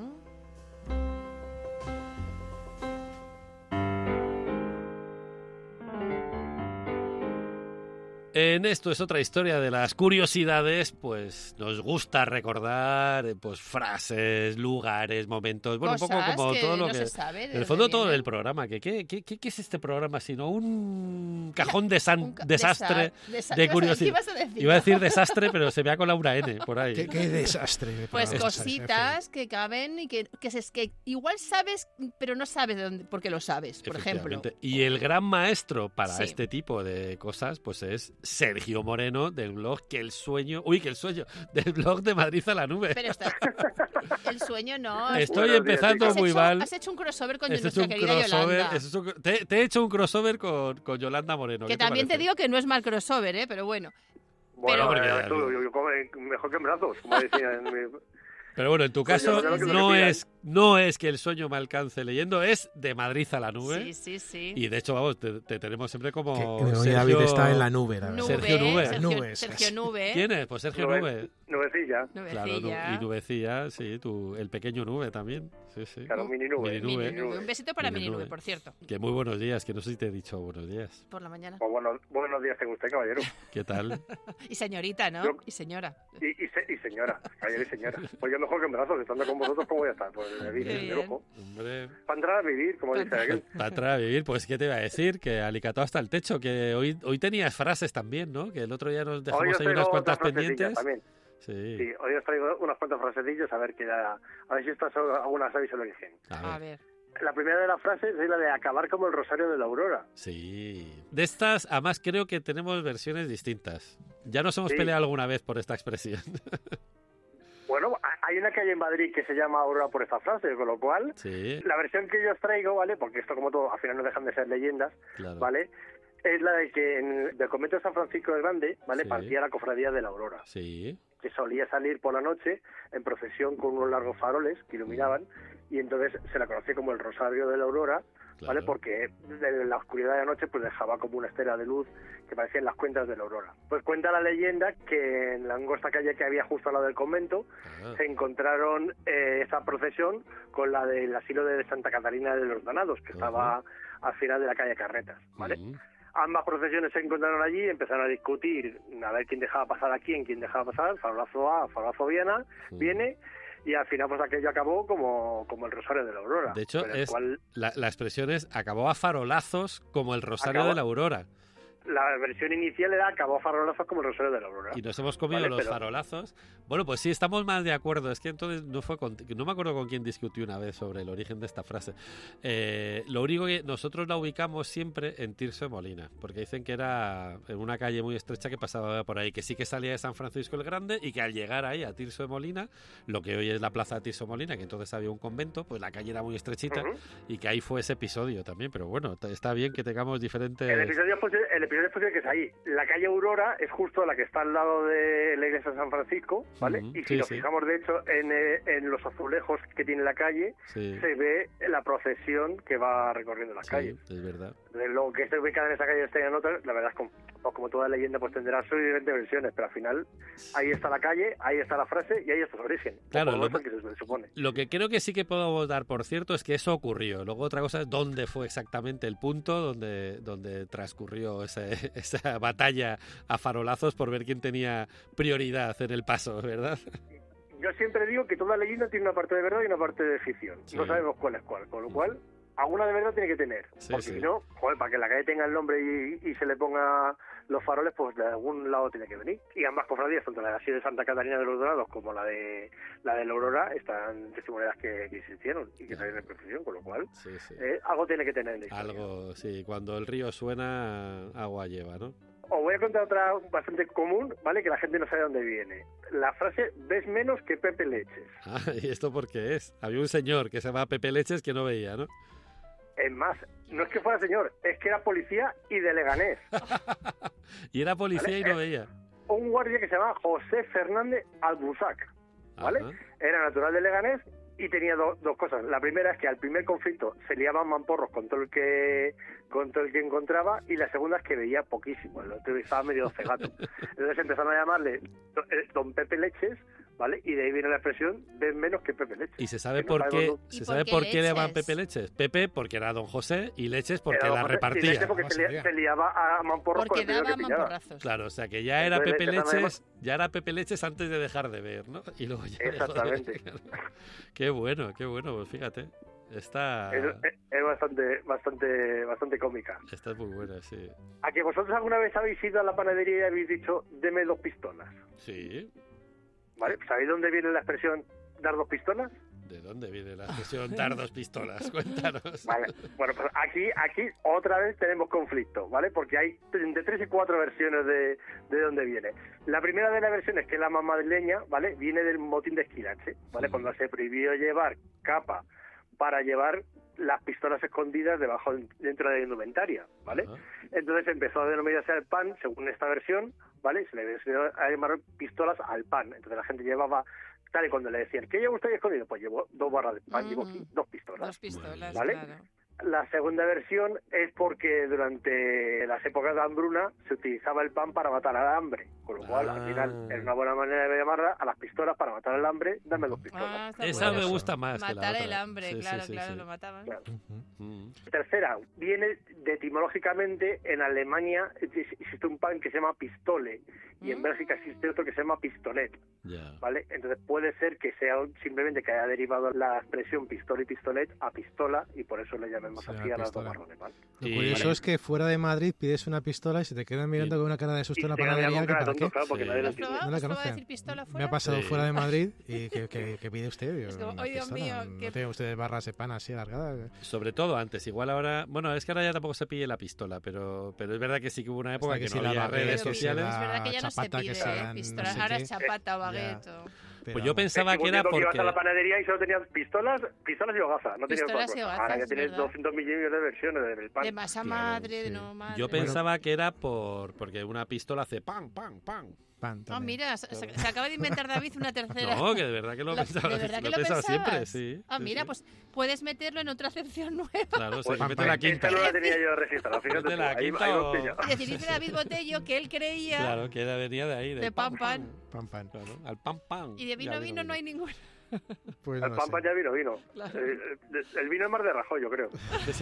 En Esto es otra historia de las curiosidades, pues nos gusta recordar pues frases, lugares, momentos, bueno, cosas un poco como todo lo no que se sabe, en el fondo todo el programa, ¿qué es este programa sino un cajón desastre de curiosidades? Iba a decir desastre, pero se me ha colado una N por ahí. ¿Qué desastre? Pues cositas que caben y que igual sabes, pero no sabes de dónde, porque lo sabes, por ejemplo. Y el gran maestro para este tipo de cosas, pues es Sergio Moreno, del blog del blog de Madrid a la Nube. Pero el sueño no. Estoy empezando muy mal. Has hecho un crossover con nuestra querida Yolanda. Te he hecho un crossover con Yolanda Moreno. Que también te digo que no es mal crossover, pero bueno. Bueno, Pero... mejor que en brazos, como decía en mi... Pero bueno, en tu caso no es que el sueño me alcance leyendo, es de Madrid a la nube. Sí. Y de hecho, vamos, te tenemos siempre como que Sergio... David está en la nube, la verdad. Sergio Nube. Sergio Nube. ¿Quién es? Pues Sergio Nube. Nubecilla. Claro, y Nubecilla, sí, el pequeño Nube también. Sí. Claro, mini nube. Un besito para Mini Nube, por cierto. Que muy buenos días, que no sé si te he dicho buenos días. Por la mañana. Pues buenos días tengo usted, caballero. ¿Qué tal? Y señorita, ¿no? Y señora. Y señora, caballero y señora. Pues yo mejor que en brazos, estando con vosotros, ¿cómo voy a estar? Pues de lujo. Hombre. Para entrar a vivir, como dice aquel. Para entrar a vivir, pues ¿qué te iba a decir? Que alicató hasta el techo, que hoy tenías frases también, ¿no? Que el otro día nos dejamos ahí unas cuantas pendientes. También. Sí, hoy os traigo unas cuantas frasecillas a ver si estas algunas sabéis el origen. A ver. La primera de las frases es la de acabar como el rosario de la aurora. Sí. De estas, además, creo que tenemos versiones distintas. Ya nos hemos peleado alguna vez por esta expresión. Bueno, hay una calle en Madrid que se llama Aurora por esta frase, con lo cual, la versión que yo os traigo, ¿vale? Porque esto, como todo, al final no dejan de ser leyendas, claro. ¿Vale? Es la de que del convento de San Francisco el Grande, ¿vale? Partía la cofradía de la Aurora. Sí. Que solía salir por la noche en procesión con unos largos faroles que iluminaban, y entonces se la conocía como el Rosario de la Aurora, ¿vale? Porque en la oscuridad de la noche pues dejaba como una estela de luz que parecían las cuentas de la aurora. Pues cuenta la leyenda que en la angosta calle que había justo al lado del convento se encontraron esa procesión con la del asilo de Santa Catalina de los Donados, que estaba al final de la calle Carretas, ¿vale? Ambas procesiones se encontraron allí, empezaron a discutir a ver quién dejaba pasar a quién dejaba pasar, farolazo A, farolazo viene, y al final pues aquello acabó como el Rosario de la Aurora. De hecho, la expresión es acabó a farolazos como el Rosario de la Aurora. La versión inicial era acabó a farolazos como el Rosario de la Aurora. Y nos hemos comido los farolazos. Bueno, pues sí, estamos más de acuerdo. Es que entonces no me acuerdo con quién discutí una vez sobre el origen de esta frase. Lo único que nosotros la ubicamos siempre en Tirso de Molina, porque dicen que era en una calle muy estrecha que pasaba por ahí, que sí que salía de San Francisco el Grande y que al llegar ahí a Tirso de Molina, lo que hoy es la plaza de Tirso de Molina, que entonces había un convento, pues la calle era muy estrechita y que ahí fue ese episodio también. Pero bueno, está bien que tengamos diferentes... El episodio es posible que es ahí. La calle Aurora es justo la que está al lado de la iglesia de San Francisco, ¿vale? Y si nos fijamos, de hecho, en los azulejos que tiene la calle, se ve la procesión que va recorriendo la calle. Es verdad. Lo que está ubicado en esa calle está en otra, la verdad es como toda leyenda pues tendrá sus diferentes versiones, pero al final ahí está la calle, ahí está la frase y ahí está su origen. Claro, que se supone. Lo que creo que sí que podemos dar por cierto es que eso ocurrió. Luego otra cosa es dónde fue exactamente el punto donde transcurrió esa batalla a farolazos por ver quién tenía prioridad en el paso, ¿verdad? Yo siempre digo que toda leyenda tiene una parte de verdad y una parte de ficción. No sabemos cuál es cuál, con lo cual alguna de verdad tiene que tener, porque si no, para que la calle tenga el nombre y se le ponga los faroles, pues de algún lado tiene que venir. Y ambas cofradías, tanto la de así de Santa Catalina de los Dorados como la de la Aurora, están testimoniadas que existieron y que salieron en procesión, con lo cual algo tiene que tener en la historia. Algo, sí, cuando el río suena, agua lleva, ¿no? Os voy a contar otra bastante común, ¿vale? Que la gente no sabe dónde viene. La frase, ves menos que Pepe Leches. ¿Y esto por qué es? Había un señor que se llamaba Pepe Leches que no veía, ¿no? Es más, no es que fuera señor, es que era policía y de Leganés. Y era policía, ¿vale? Y no veía. Un guardia que se llamaba José Fernández Albusac, ¿vale? Era natural de Leganés y tenía dos cosas. La primera es que al primer conflicto se liaban mamporros con todo el que encontraba, y la segunda es que veía poquísimo, lo estaba medio cegato. Entonces empezaron a llamarle Don Pepe Leches, ¿vale? Y de ahí viene la expresión, ven menos que Pepe Leches. ¿Y se sabe por qué le llaman Pepe Leches? Pepe porque era Don José y Leches porque la repartía. Y Leches porque se liaba a mamporros con el primero que pillaba. Claro, o sea que ya era Pepe Leches antes de dejar de ver, ¿no? Y luego ya exactamente. Qué bueno, pues fíjate. Es bastante cómica. Esta es muy buena, sí. ¿A que vosotros alguna vez habéis ido a la panadería y habéis dicho, deme 2 pistolas? Sí. ¿Vale? ¿Sabéis dónde viene la expresión dar 2 pistolas? ¿De dónde viene la expresión dar 2 pistolas? Cuéntanos. Vale, bueno, pues aquí otra vez tenemos conflicto, ¿vale? Porque hay de 3 y 4 versiones de dónde viene. La primera de las versiones, que es la más madrileña, ¿vale? Viene del motín de Esquilache, ¿vale? Cuando se prohibió llevar capa para llevar las pistolas escondidas dentro de la indumentaria, ¿vale? Entonces empezó a denominarse al pan, según esta versión, ¿vale? Se le enseñó a llamar pistolas al pan. Entonces la gente llevaba tal, y cuando le decían, ¿qué lleva usted escondido? Pues llevo 2 barras de pan, llevo 2 pistolas. 2 pistolas, ¿vale? claro. La segunda versión es porque durante las épocas de hambruna se utilizaba el pan para matar al hambre, con lo cual al final es una buena manera de llamarla a las pistolas para matar al hambre, dame 2 pistolas. Esa me gusta más que la matar otra. el hambre, Sí, claro, sí, lo mataban. Claro. Tercera, viene etimológicamente en Alemania existe un pan que se llama pistole y en Bélgica existe otro que se llama pistolet, ¿vale? Entonces puede ser que sea simplemente que haya derivado la expresión pistola y pistolet a pistola y por eso le llamemos así a las 2 barras de pan. Lo curioso es que fuera de Madrid pides una pistola y se te quedan mirando con una cara de susto en la panadería. ¿Que para qué? Claro, porque nadie lo entiende. No la conoce. Me ha pasado fuera de Madrid y ¿qué pide usted? Es como, ¡ay, Dios mío! ¿No tiene usted barras de pan así alargadas? Sobre todo antes, igual ahora... Bueno, es que ahora ya tampoco se pille la pistola, pero es verdad que sí que hubo una época que no había redes sociales. Es verdad que ya no se pide pistolas, ahora es chapata o baguette. Pues yo pensaba que era porque... ibas a la panadería y solo tenías pistolas y hogazas, no tenías pistolas y hogazas, ahora ya tienes 200 millones de versiones del pan. De masa madre, de no madre. Yo pensaba que era porque una pistola hace pan. Mira, se acaba de inventar David una tercera. No, que de verdad que lo pensaba. ¿De verdad que lo he pensado siempre, sí. Sí. Pues puedes meterlo en otra acepción nueva. Claro, pues mete la quinta. Esta no la tenía yo registrada, fíjate. Mete la quinta Es decir, dice David Botello que él creía... Claro, que venía de ahí. De pan. Pan. Claro, al pan. Y de vino no hay ninguno. Pues el pan ya vino. Claro. El vino es más de Rajoy, yo creo.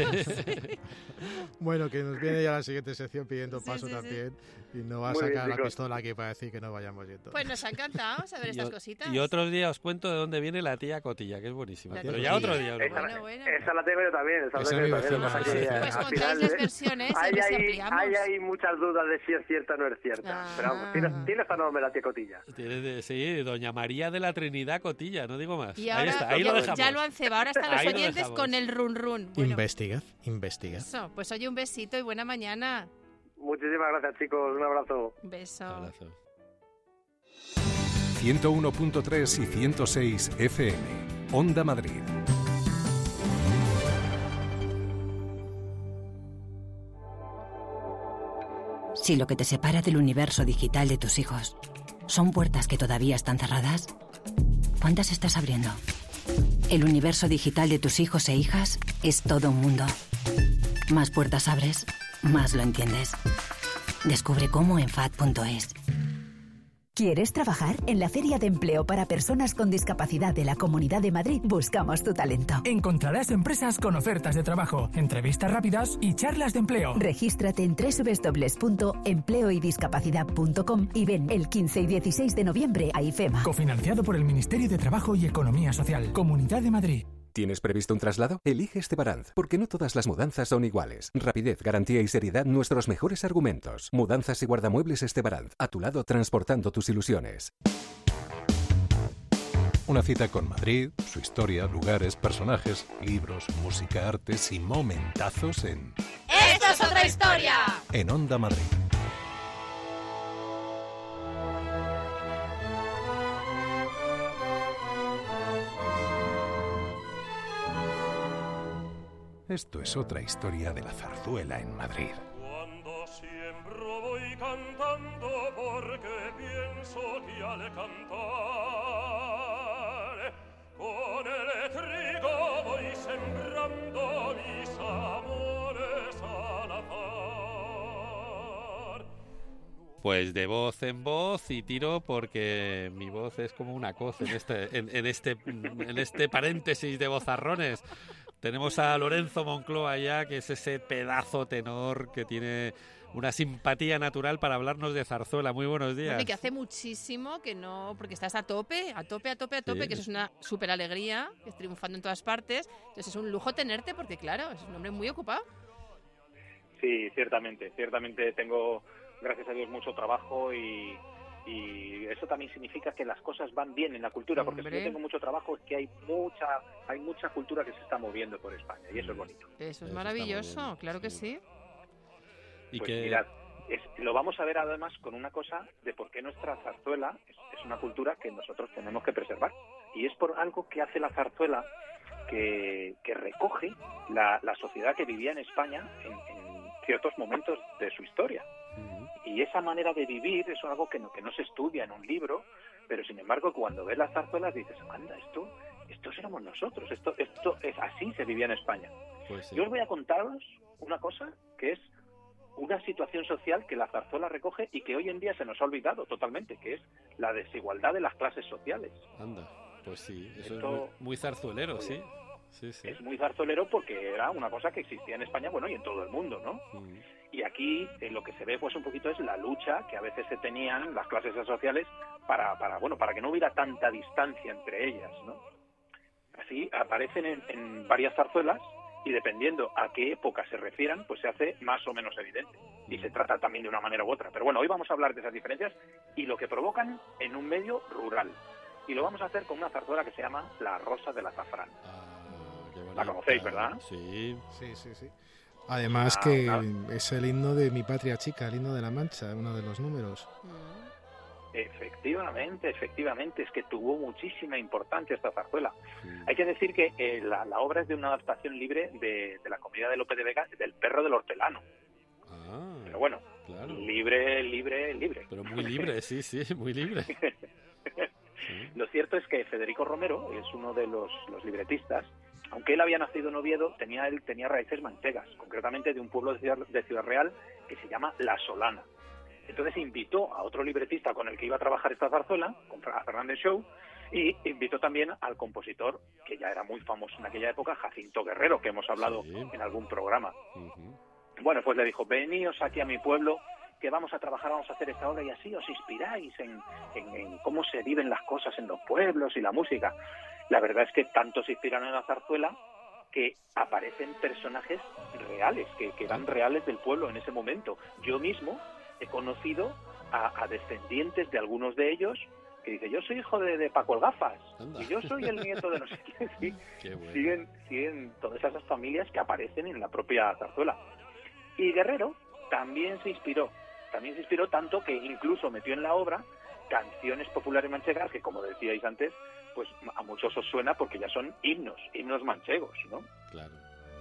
Bueno, que nos viene ya la siguiente sección pidiendo paso también. Y no va a sacar la pistola aquí para decir que no vayamos yendo. Pues nos ha encantado saber estas cositas. Y otros días os cuento de dónde viene la tía Cotilla, que es buenísima. Pero ya otro día. Esa la tengo yo también. Pues contáis las versiones. Hay muchas dudas de si es cierta o no es cierta. Pero vamos, tiene esta nombre la tía Cotilla. Sí, doña María de la Trinidad Cotilla, no digo más. Y ahora, ahí está, ahí lo dejamos. Ya lo han cebado, ahora están los oyentes con el run. Bueno, investiga. Eso, pues oye, un besito y buena mañana. Muchísimas gracias, chicos. Un abrazo. Un beso. Un abrazo. 101.3 y 106 FM. Onda Madrid. Si lo que te separa del universo digital de tus hijos son puertas que todavía están cerradas, ¿cuántas estás abriendo? El universo digital de tus hijos e hijas es todo un mundo. Más puertas abres, más lo entiendes. Descubre cómo en FAD.es. ¿Quieres trabajar? En la Feria de Empleo para Personas con Discapacidad de la Comunidad de Madrid buscamos tu talento. Encontrarás empresas con ofertas de trabajo, entrevistas rápidas y charlas de empleo. Regístrate en www.empleoydiscapacidad.com y ven el 15 y 16 de noviembre a IFEMA. Cofinanciado por el Ministerio de Trabajo y Economía Social, Comunidad de Madrid. ¿Tienes previsto un traslado? Elige Estebaranz, porque no todas las mudanzas son iguales. Rapidez, garantía y seriedad, nuestros mejores argumentos. Mudanzas y guardamuebles Estebaranz, a tu lado transportando tus ilusiones. Una cita con Madrid, su historia, lugares, personajes, libros, música, artes y momentazos en... ¡Esto es otra historia! En Onda Madrid. Esto es otra historia de la zarzuela en Madrid. Cuando siembro voy cantando porque pienso que al cantar con el trigo voy sembrando mis amores al azar. Pues de voz en voz y tiro porque mi voz es como una coz en este paréntesis de vozarrones. Tenemos a Lorenzo Moncloa ya, que es ese pedazo tenor que tiene una simpatía natural para hablarnos de zarzuela. Muy buenos días. Bueno, y que hace muchísimo que no, porque estás a tope, sí. Que eso es una súper alegría, que es triunfando en todas partes. Entonces es un lujo tenerte porque, claro, es un hombre muy ocupado. Sí, ciertamente tengo, gracias a Dios, mucho trabajo y eso también significa que las cosas van bien en la cultura, porque si yo tengo mucho trabajo es que hay mucha cultura que se está moviendo por España y eso es bonito. Eso es maravilloso, claro que sí. Y pues que... mirad, lo vamos a ver además con una cosa de por qué nuestra zarzuela es una cultura que nosotros tenemos que preservar, y es por algo que hace la zarzuela que recoge la sociedad que vivía en España en ciertos momentos de su historia. Y esa manera de vivir es algo que no se estudia en un libro, pero sin embargo cuando ves las zarzuelas dices, anda, esto éramos nosotros, esto es así se vivía en España. Pues sí. Yo os voy a contaros una cosa que es una situación social que la zarzuela recoge y que hoy en día se nos ha olvidado totalmente, que es la desigualdad de las clases sociales. Anda, pues sí, eso Esto, es muy zarzuelero, sí. Sí. Es muy zarzolero porque era una cosa que existía en España, bueno, y en todo el mundo, ¿no? Y aquí lo que se ve pues un poquito es la lucha que a veces se tenían las clases sociales para que no hubiera tanta distancia entre ellas, ¿no? Así aparecen en varias zarzuelas y dependiendo a qué época se refieran, pues se hace más o menos evidente. Y se trata también de una manera u otra. Pero bueno, hoy vamos a hablar de esas diferencias y lo que provocan en un medio rural. Y lo vamos a hacer con una zarzuela que se llama La Rosa del Azafrán. La conocéis, ¿verdad? Sí. Además es el himno de Mi Patria Chica, el himno de la Mancha, uno de los números. Efectivamente, es que tuvo muchísima importancia esta zarzuela. Hay que decir que la obra es de una adaptación libre de la comedia de Lope de Vega, del Perro del Hortelano. Pero bueno, claro. libre. Pero muy libre, sí, muy libre. Lo cierto es que Federico Romero es uno de los libretistas. Aunque él había nacido en Oviedo, tenía raíces manchegas, concretamente de un pueblo de Ciudad Real que se llama La Solana. Entonces invitó a otro libretista con el que iba a trabajar esta zarzuela, a Fernández Show, y invitó también al compositor, que ya era muy famoso en aquella época, Jacinto Guerrero, que hemos hablado en algún programa. Bueno, pues le dijo, veníos aquí a mi pueblo, que vamos a trabajar, vamos a hacer esta obra y así os inspiráis en cómo se viven las cosas en los pueblos y la música. La verdad es que tanto se inspiraron en la zarzuela que aparecen personajes reales, que eran reales del pueblo en ese momento. Yo mismo he conocido a descendientes de algunos de ellos que dicen, yo soy hijo de Paco el Gafas, y yo soy el nieto de no sé quién. Sí. Qué bueno. Siguen todas esas familias que aparecen en la propia zarzuela. Y Guerrero también se inspiró tanto que incluso metió en la obra canciones populares manchegas que, como decíais antes, pues a muchos os suena porque ya son himnos manchegos, ¿no? Claro.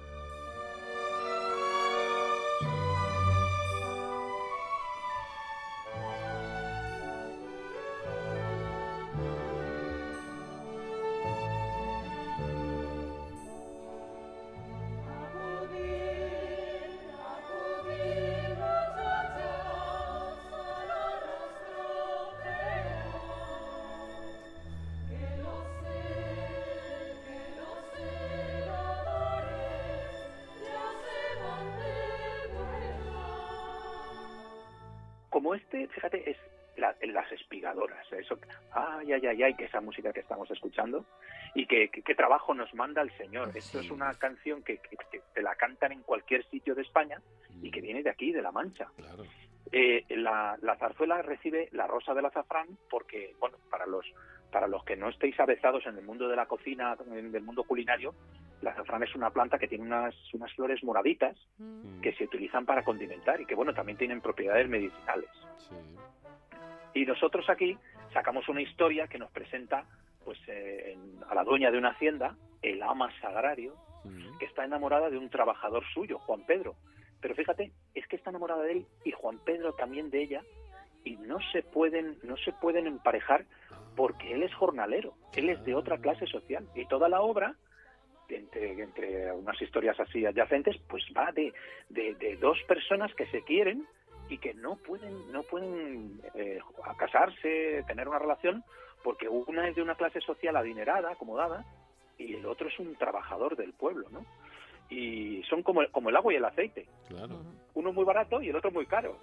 Como fíjate, es las espigadoras, eso, que esa música que estamos escuchando y qué trabajo nos manda el Señor. Esto es una canción que te la cantan en cualquier sitio de España y que viene de aquí, de La Mancha. Claro. La zarzuela recibe La Rosa del Azafrán porque, bueno, para los que no estéis avezados en el mundo de la cocina, en el mundo culinario, la azafrán es una planta que tiene unas flores moraditas que se utilizan para condimentar y que, bueno, también tienen propiedades medicinales. Sí. Y nosotros aquí sacamos una historia que nos presenta pues a la dueña de una hacienda, el ama sagrario, que está enamorada de un trabajador suyo, Juan Pedro. Pero fíjate, es que está enamorada de él y Juan Pedro también de ella, y no se pueden emparejar porque él es jornalero, él es de otra clase social, y toda la obra, entre unas historias así adyacentes, pues va de dos personas que se quieren y que no pueden casarse, tener una relación, porque una es de una clase social adinerada, acomodada, y el otro es un trabajador del pueblo, ¿no? Y son como el agua y el aceite. Claro. Uno muy barato y el otro muy caro.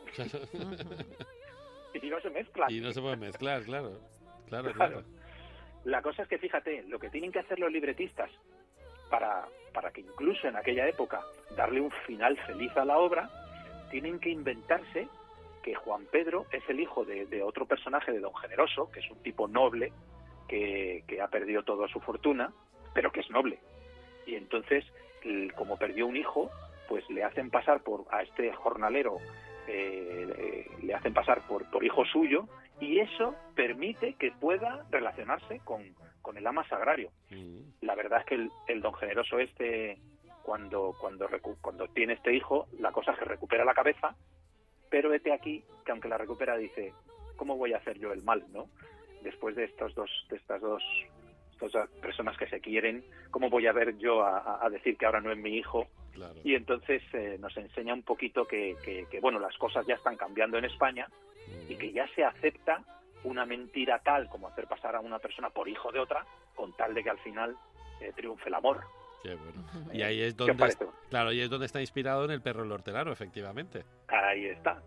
Y no se mezclan. Y no se pueden mezclar, claro. La cosa es que, fíjate, lo que tienen que hacer los libretistas para que incluso en aquella época darle un final feliz a la obra, tienen que inventarse que Juan Pedro es el hijo de otro personaje, de Don Generoso, que es un tipo noble que ha perdido toda su fortuna, pero que es noble. Y entonces, como perdió un hijo, pues le hacen pasar a este jornalero, le hacen pasar por hijo suyo, y eso permite que pueda relacionarse con el ama sagrario. la verdad es que el don generoso cuando tiene este hijo, la cosa es que recupera la cabeza, pero hete aquí que aunque la recupera dice, ¿cómo voy a hacer yo el mal, no? Después de estas dos personas que se quieren, ¿cómo voy a ver yo a decir que ahora no es mi hijo? Claro. Y entonces nos enseña un poquito que bueno, las cosas ya están cambiando en España y que ya se acepta una mentira tal como hacer pasar a una persona por hijo de otra, con tal de que al final triunfe el amor. Qué bueno. Y ahí es donde y es donde está inspirado en El perro del hortelano, efectivamente. Ahí está.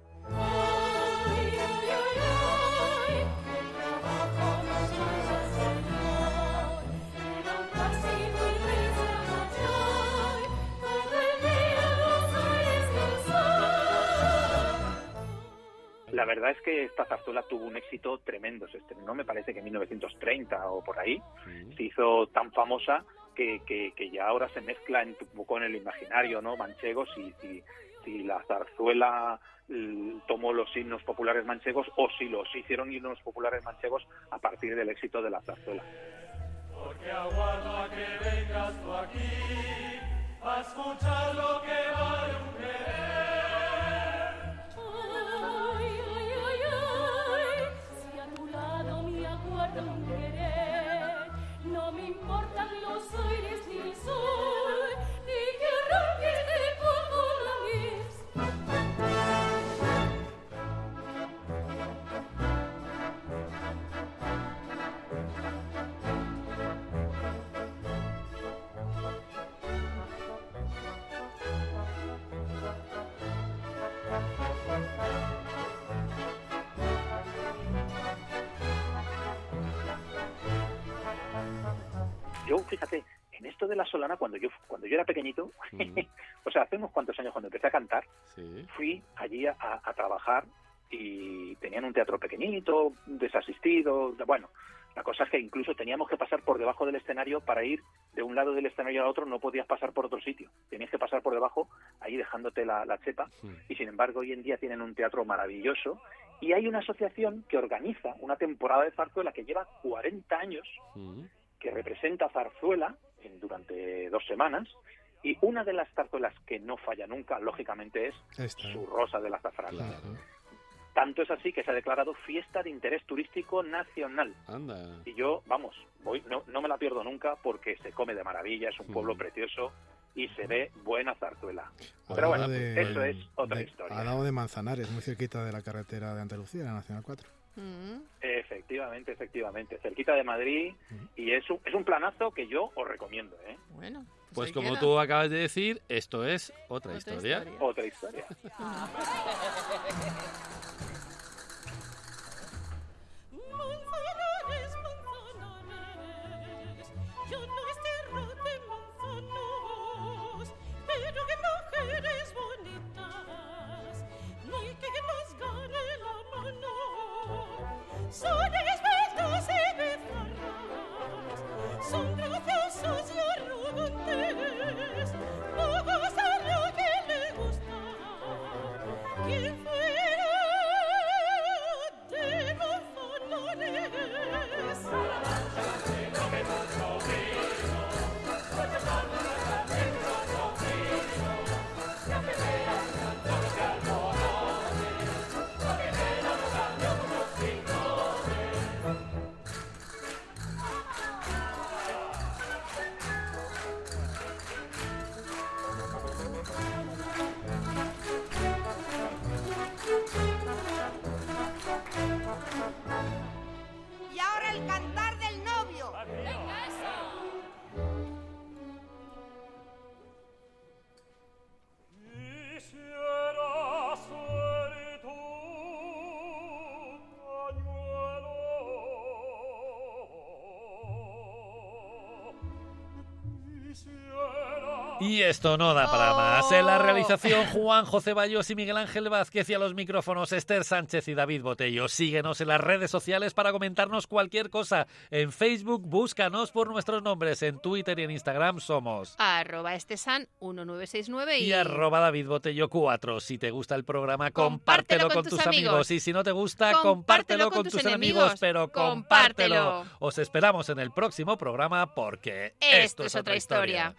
La verdad es que esta zarzuela tuvo un éxito tremendo. Se estrenó, me parece que en 1930 o por ahí. Se hizo tan famosa que ya ahora se mezcla un poco en el imaginario, ¿no? Manchego, si la zarzuela tomó los himnos populares manchegos o si los hicieron himnos populares manchegos a partir del éxito de la zarzuela. Porque aguardo a que vengas tú aquí a escuchar lo que vale un querer. Si a tu lado me aguarda un querer, no me importan los aires ni el sol, ni que arranque de polvo la miel. Yo, fíjate, en esto de la solana, cuando yo era pequeñito, o sea, hace unos cuantos años cuando empecé a cantar, fui allí a trabajar y tenían un teatro pequeñito, desasistido, bueno, la cosa es que incluso teníamos que pasar por debajo del escenario para ir de un lado del escenario al otro, no podías pasar por otro sitio, tenías que pasar por debajo, ahí dejándote la chepa, y sin embargo hoy en día tienen un teatro maravilloso, y hay una asociación que organiza una temporada de zarzuela que lleva 40 años, que representa zarzuela durante 2 semanas, y una de las zarzuelas que no falla nunca, lógicamente, es Su Rosa del Azafrán. Claro. Tanto es así que se ha declarado fiesta de interés turístico nacional. Anda. Y yo, vamos, no me la pierdo nunca porque se come de maravilla, es un pueblo precioso y se ve buena zarzuela. Pero bueno, eso es otra historia. Al lado de Manzanares, muy cerquita de la carretera de Andalucía, la Nacional 4. Efectivamente, cerquita de Madrid, y es un planazo que yo os recomiendo, ¿eh? Bueno, pues como tú acabas de decir, esto es otra historia. Otra historia. Manzanares, manzanares, yo no es tierra de manzanos, pero que mujeres bonitas, ni que nos gane la mano. Son esbeltos y becerras, son graciosos y arrogantes, pocos a lo que le gusta. ¿Quién fuera de Manzanares? Y esto no da para más. En la realización, Juanjo Ceballos y Miguel Ángel Vázquez, y a los micrófonos, Esther Sánchez y David Botello. Síguenos en las redes sociales para comentarnos cualquier cosa. En Facebook, búscanos por nuestros nombres. En Twitter y en Instagram somos @estesan1969 y @DavidBotello4. Si te gusta el programa, compártelo con tus amigos. Y si no te gusta, compártelo con tus enemigos. Pero compártelo. Os esperamos en el próximo programa porque esto es otra historia.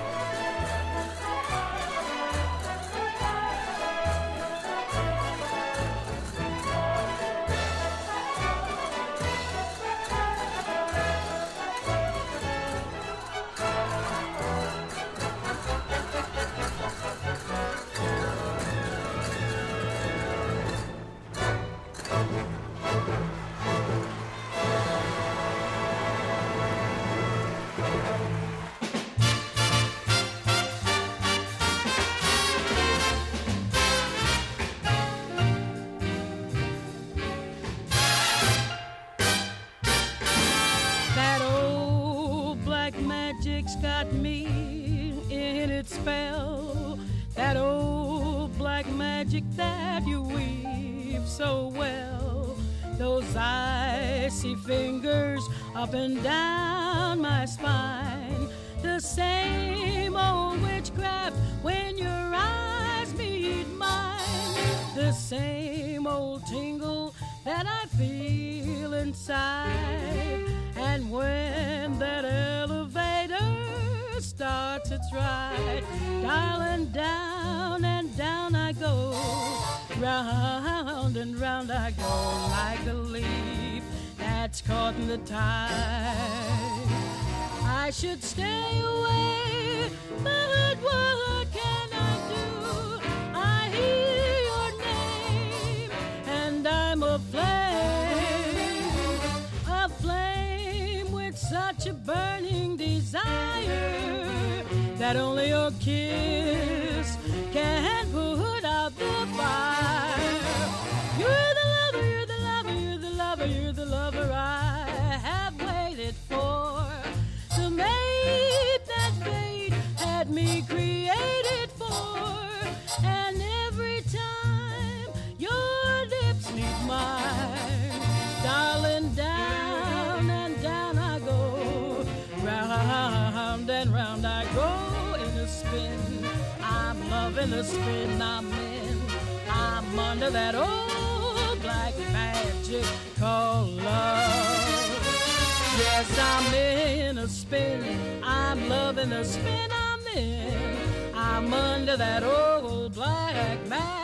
Got me in its spell. That old black magic that you weave so well. Those icy fingers up and down my spine. The same old witchcraft when your eyes meet mine. The same old tingle that I feel inside. And when that elevator starts its ride, darling, down and down I go, round and round I go, like a leaf that's caught in the tide. I should stay away, but what can I do? I hear your name and I'm aflame with such a burning desire that only your kiss can put out the fire. You're the lover, you're the lover, you're the lover, you're the lover I have waited for. The mate that fate had me created for. And every time your lips meet mine, darling, down and down I go, round and round I go. Spin. I'm loving the spin I'm in. I'm under that old black magic called love. Yes, I'm in a spin. I'm loving the spin I'm in. I'm under that old black magic.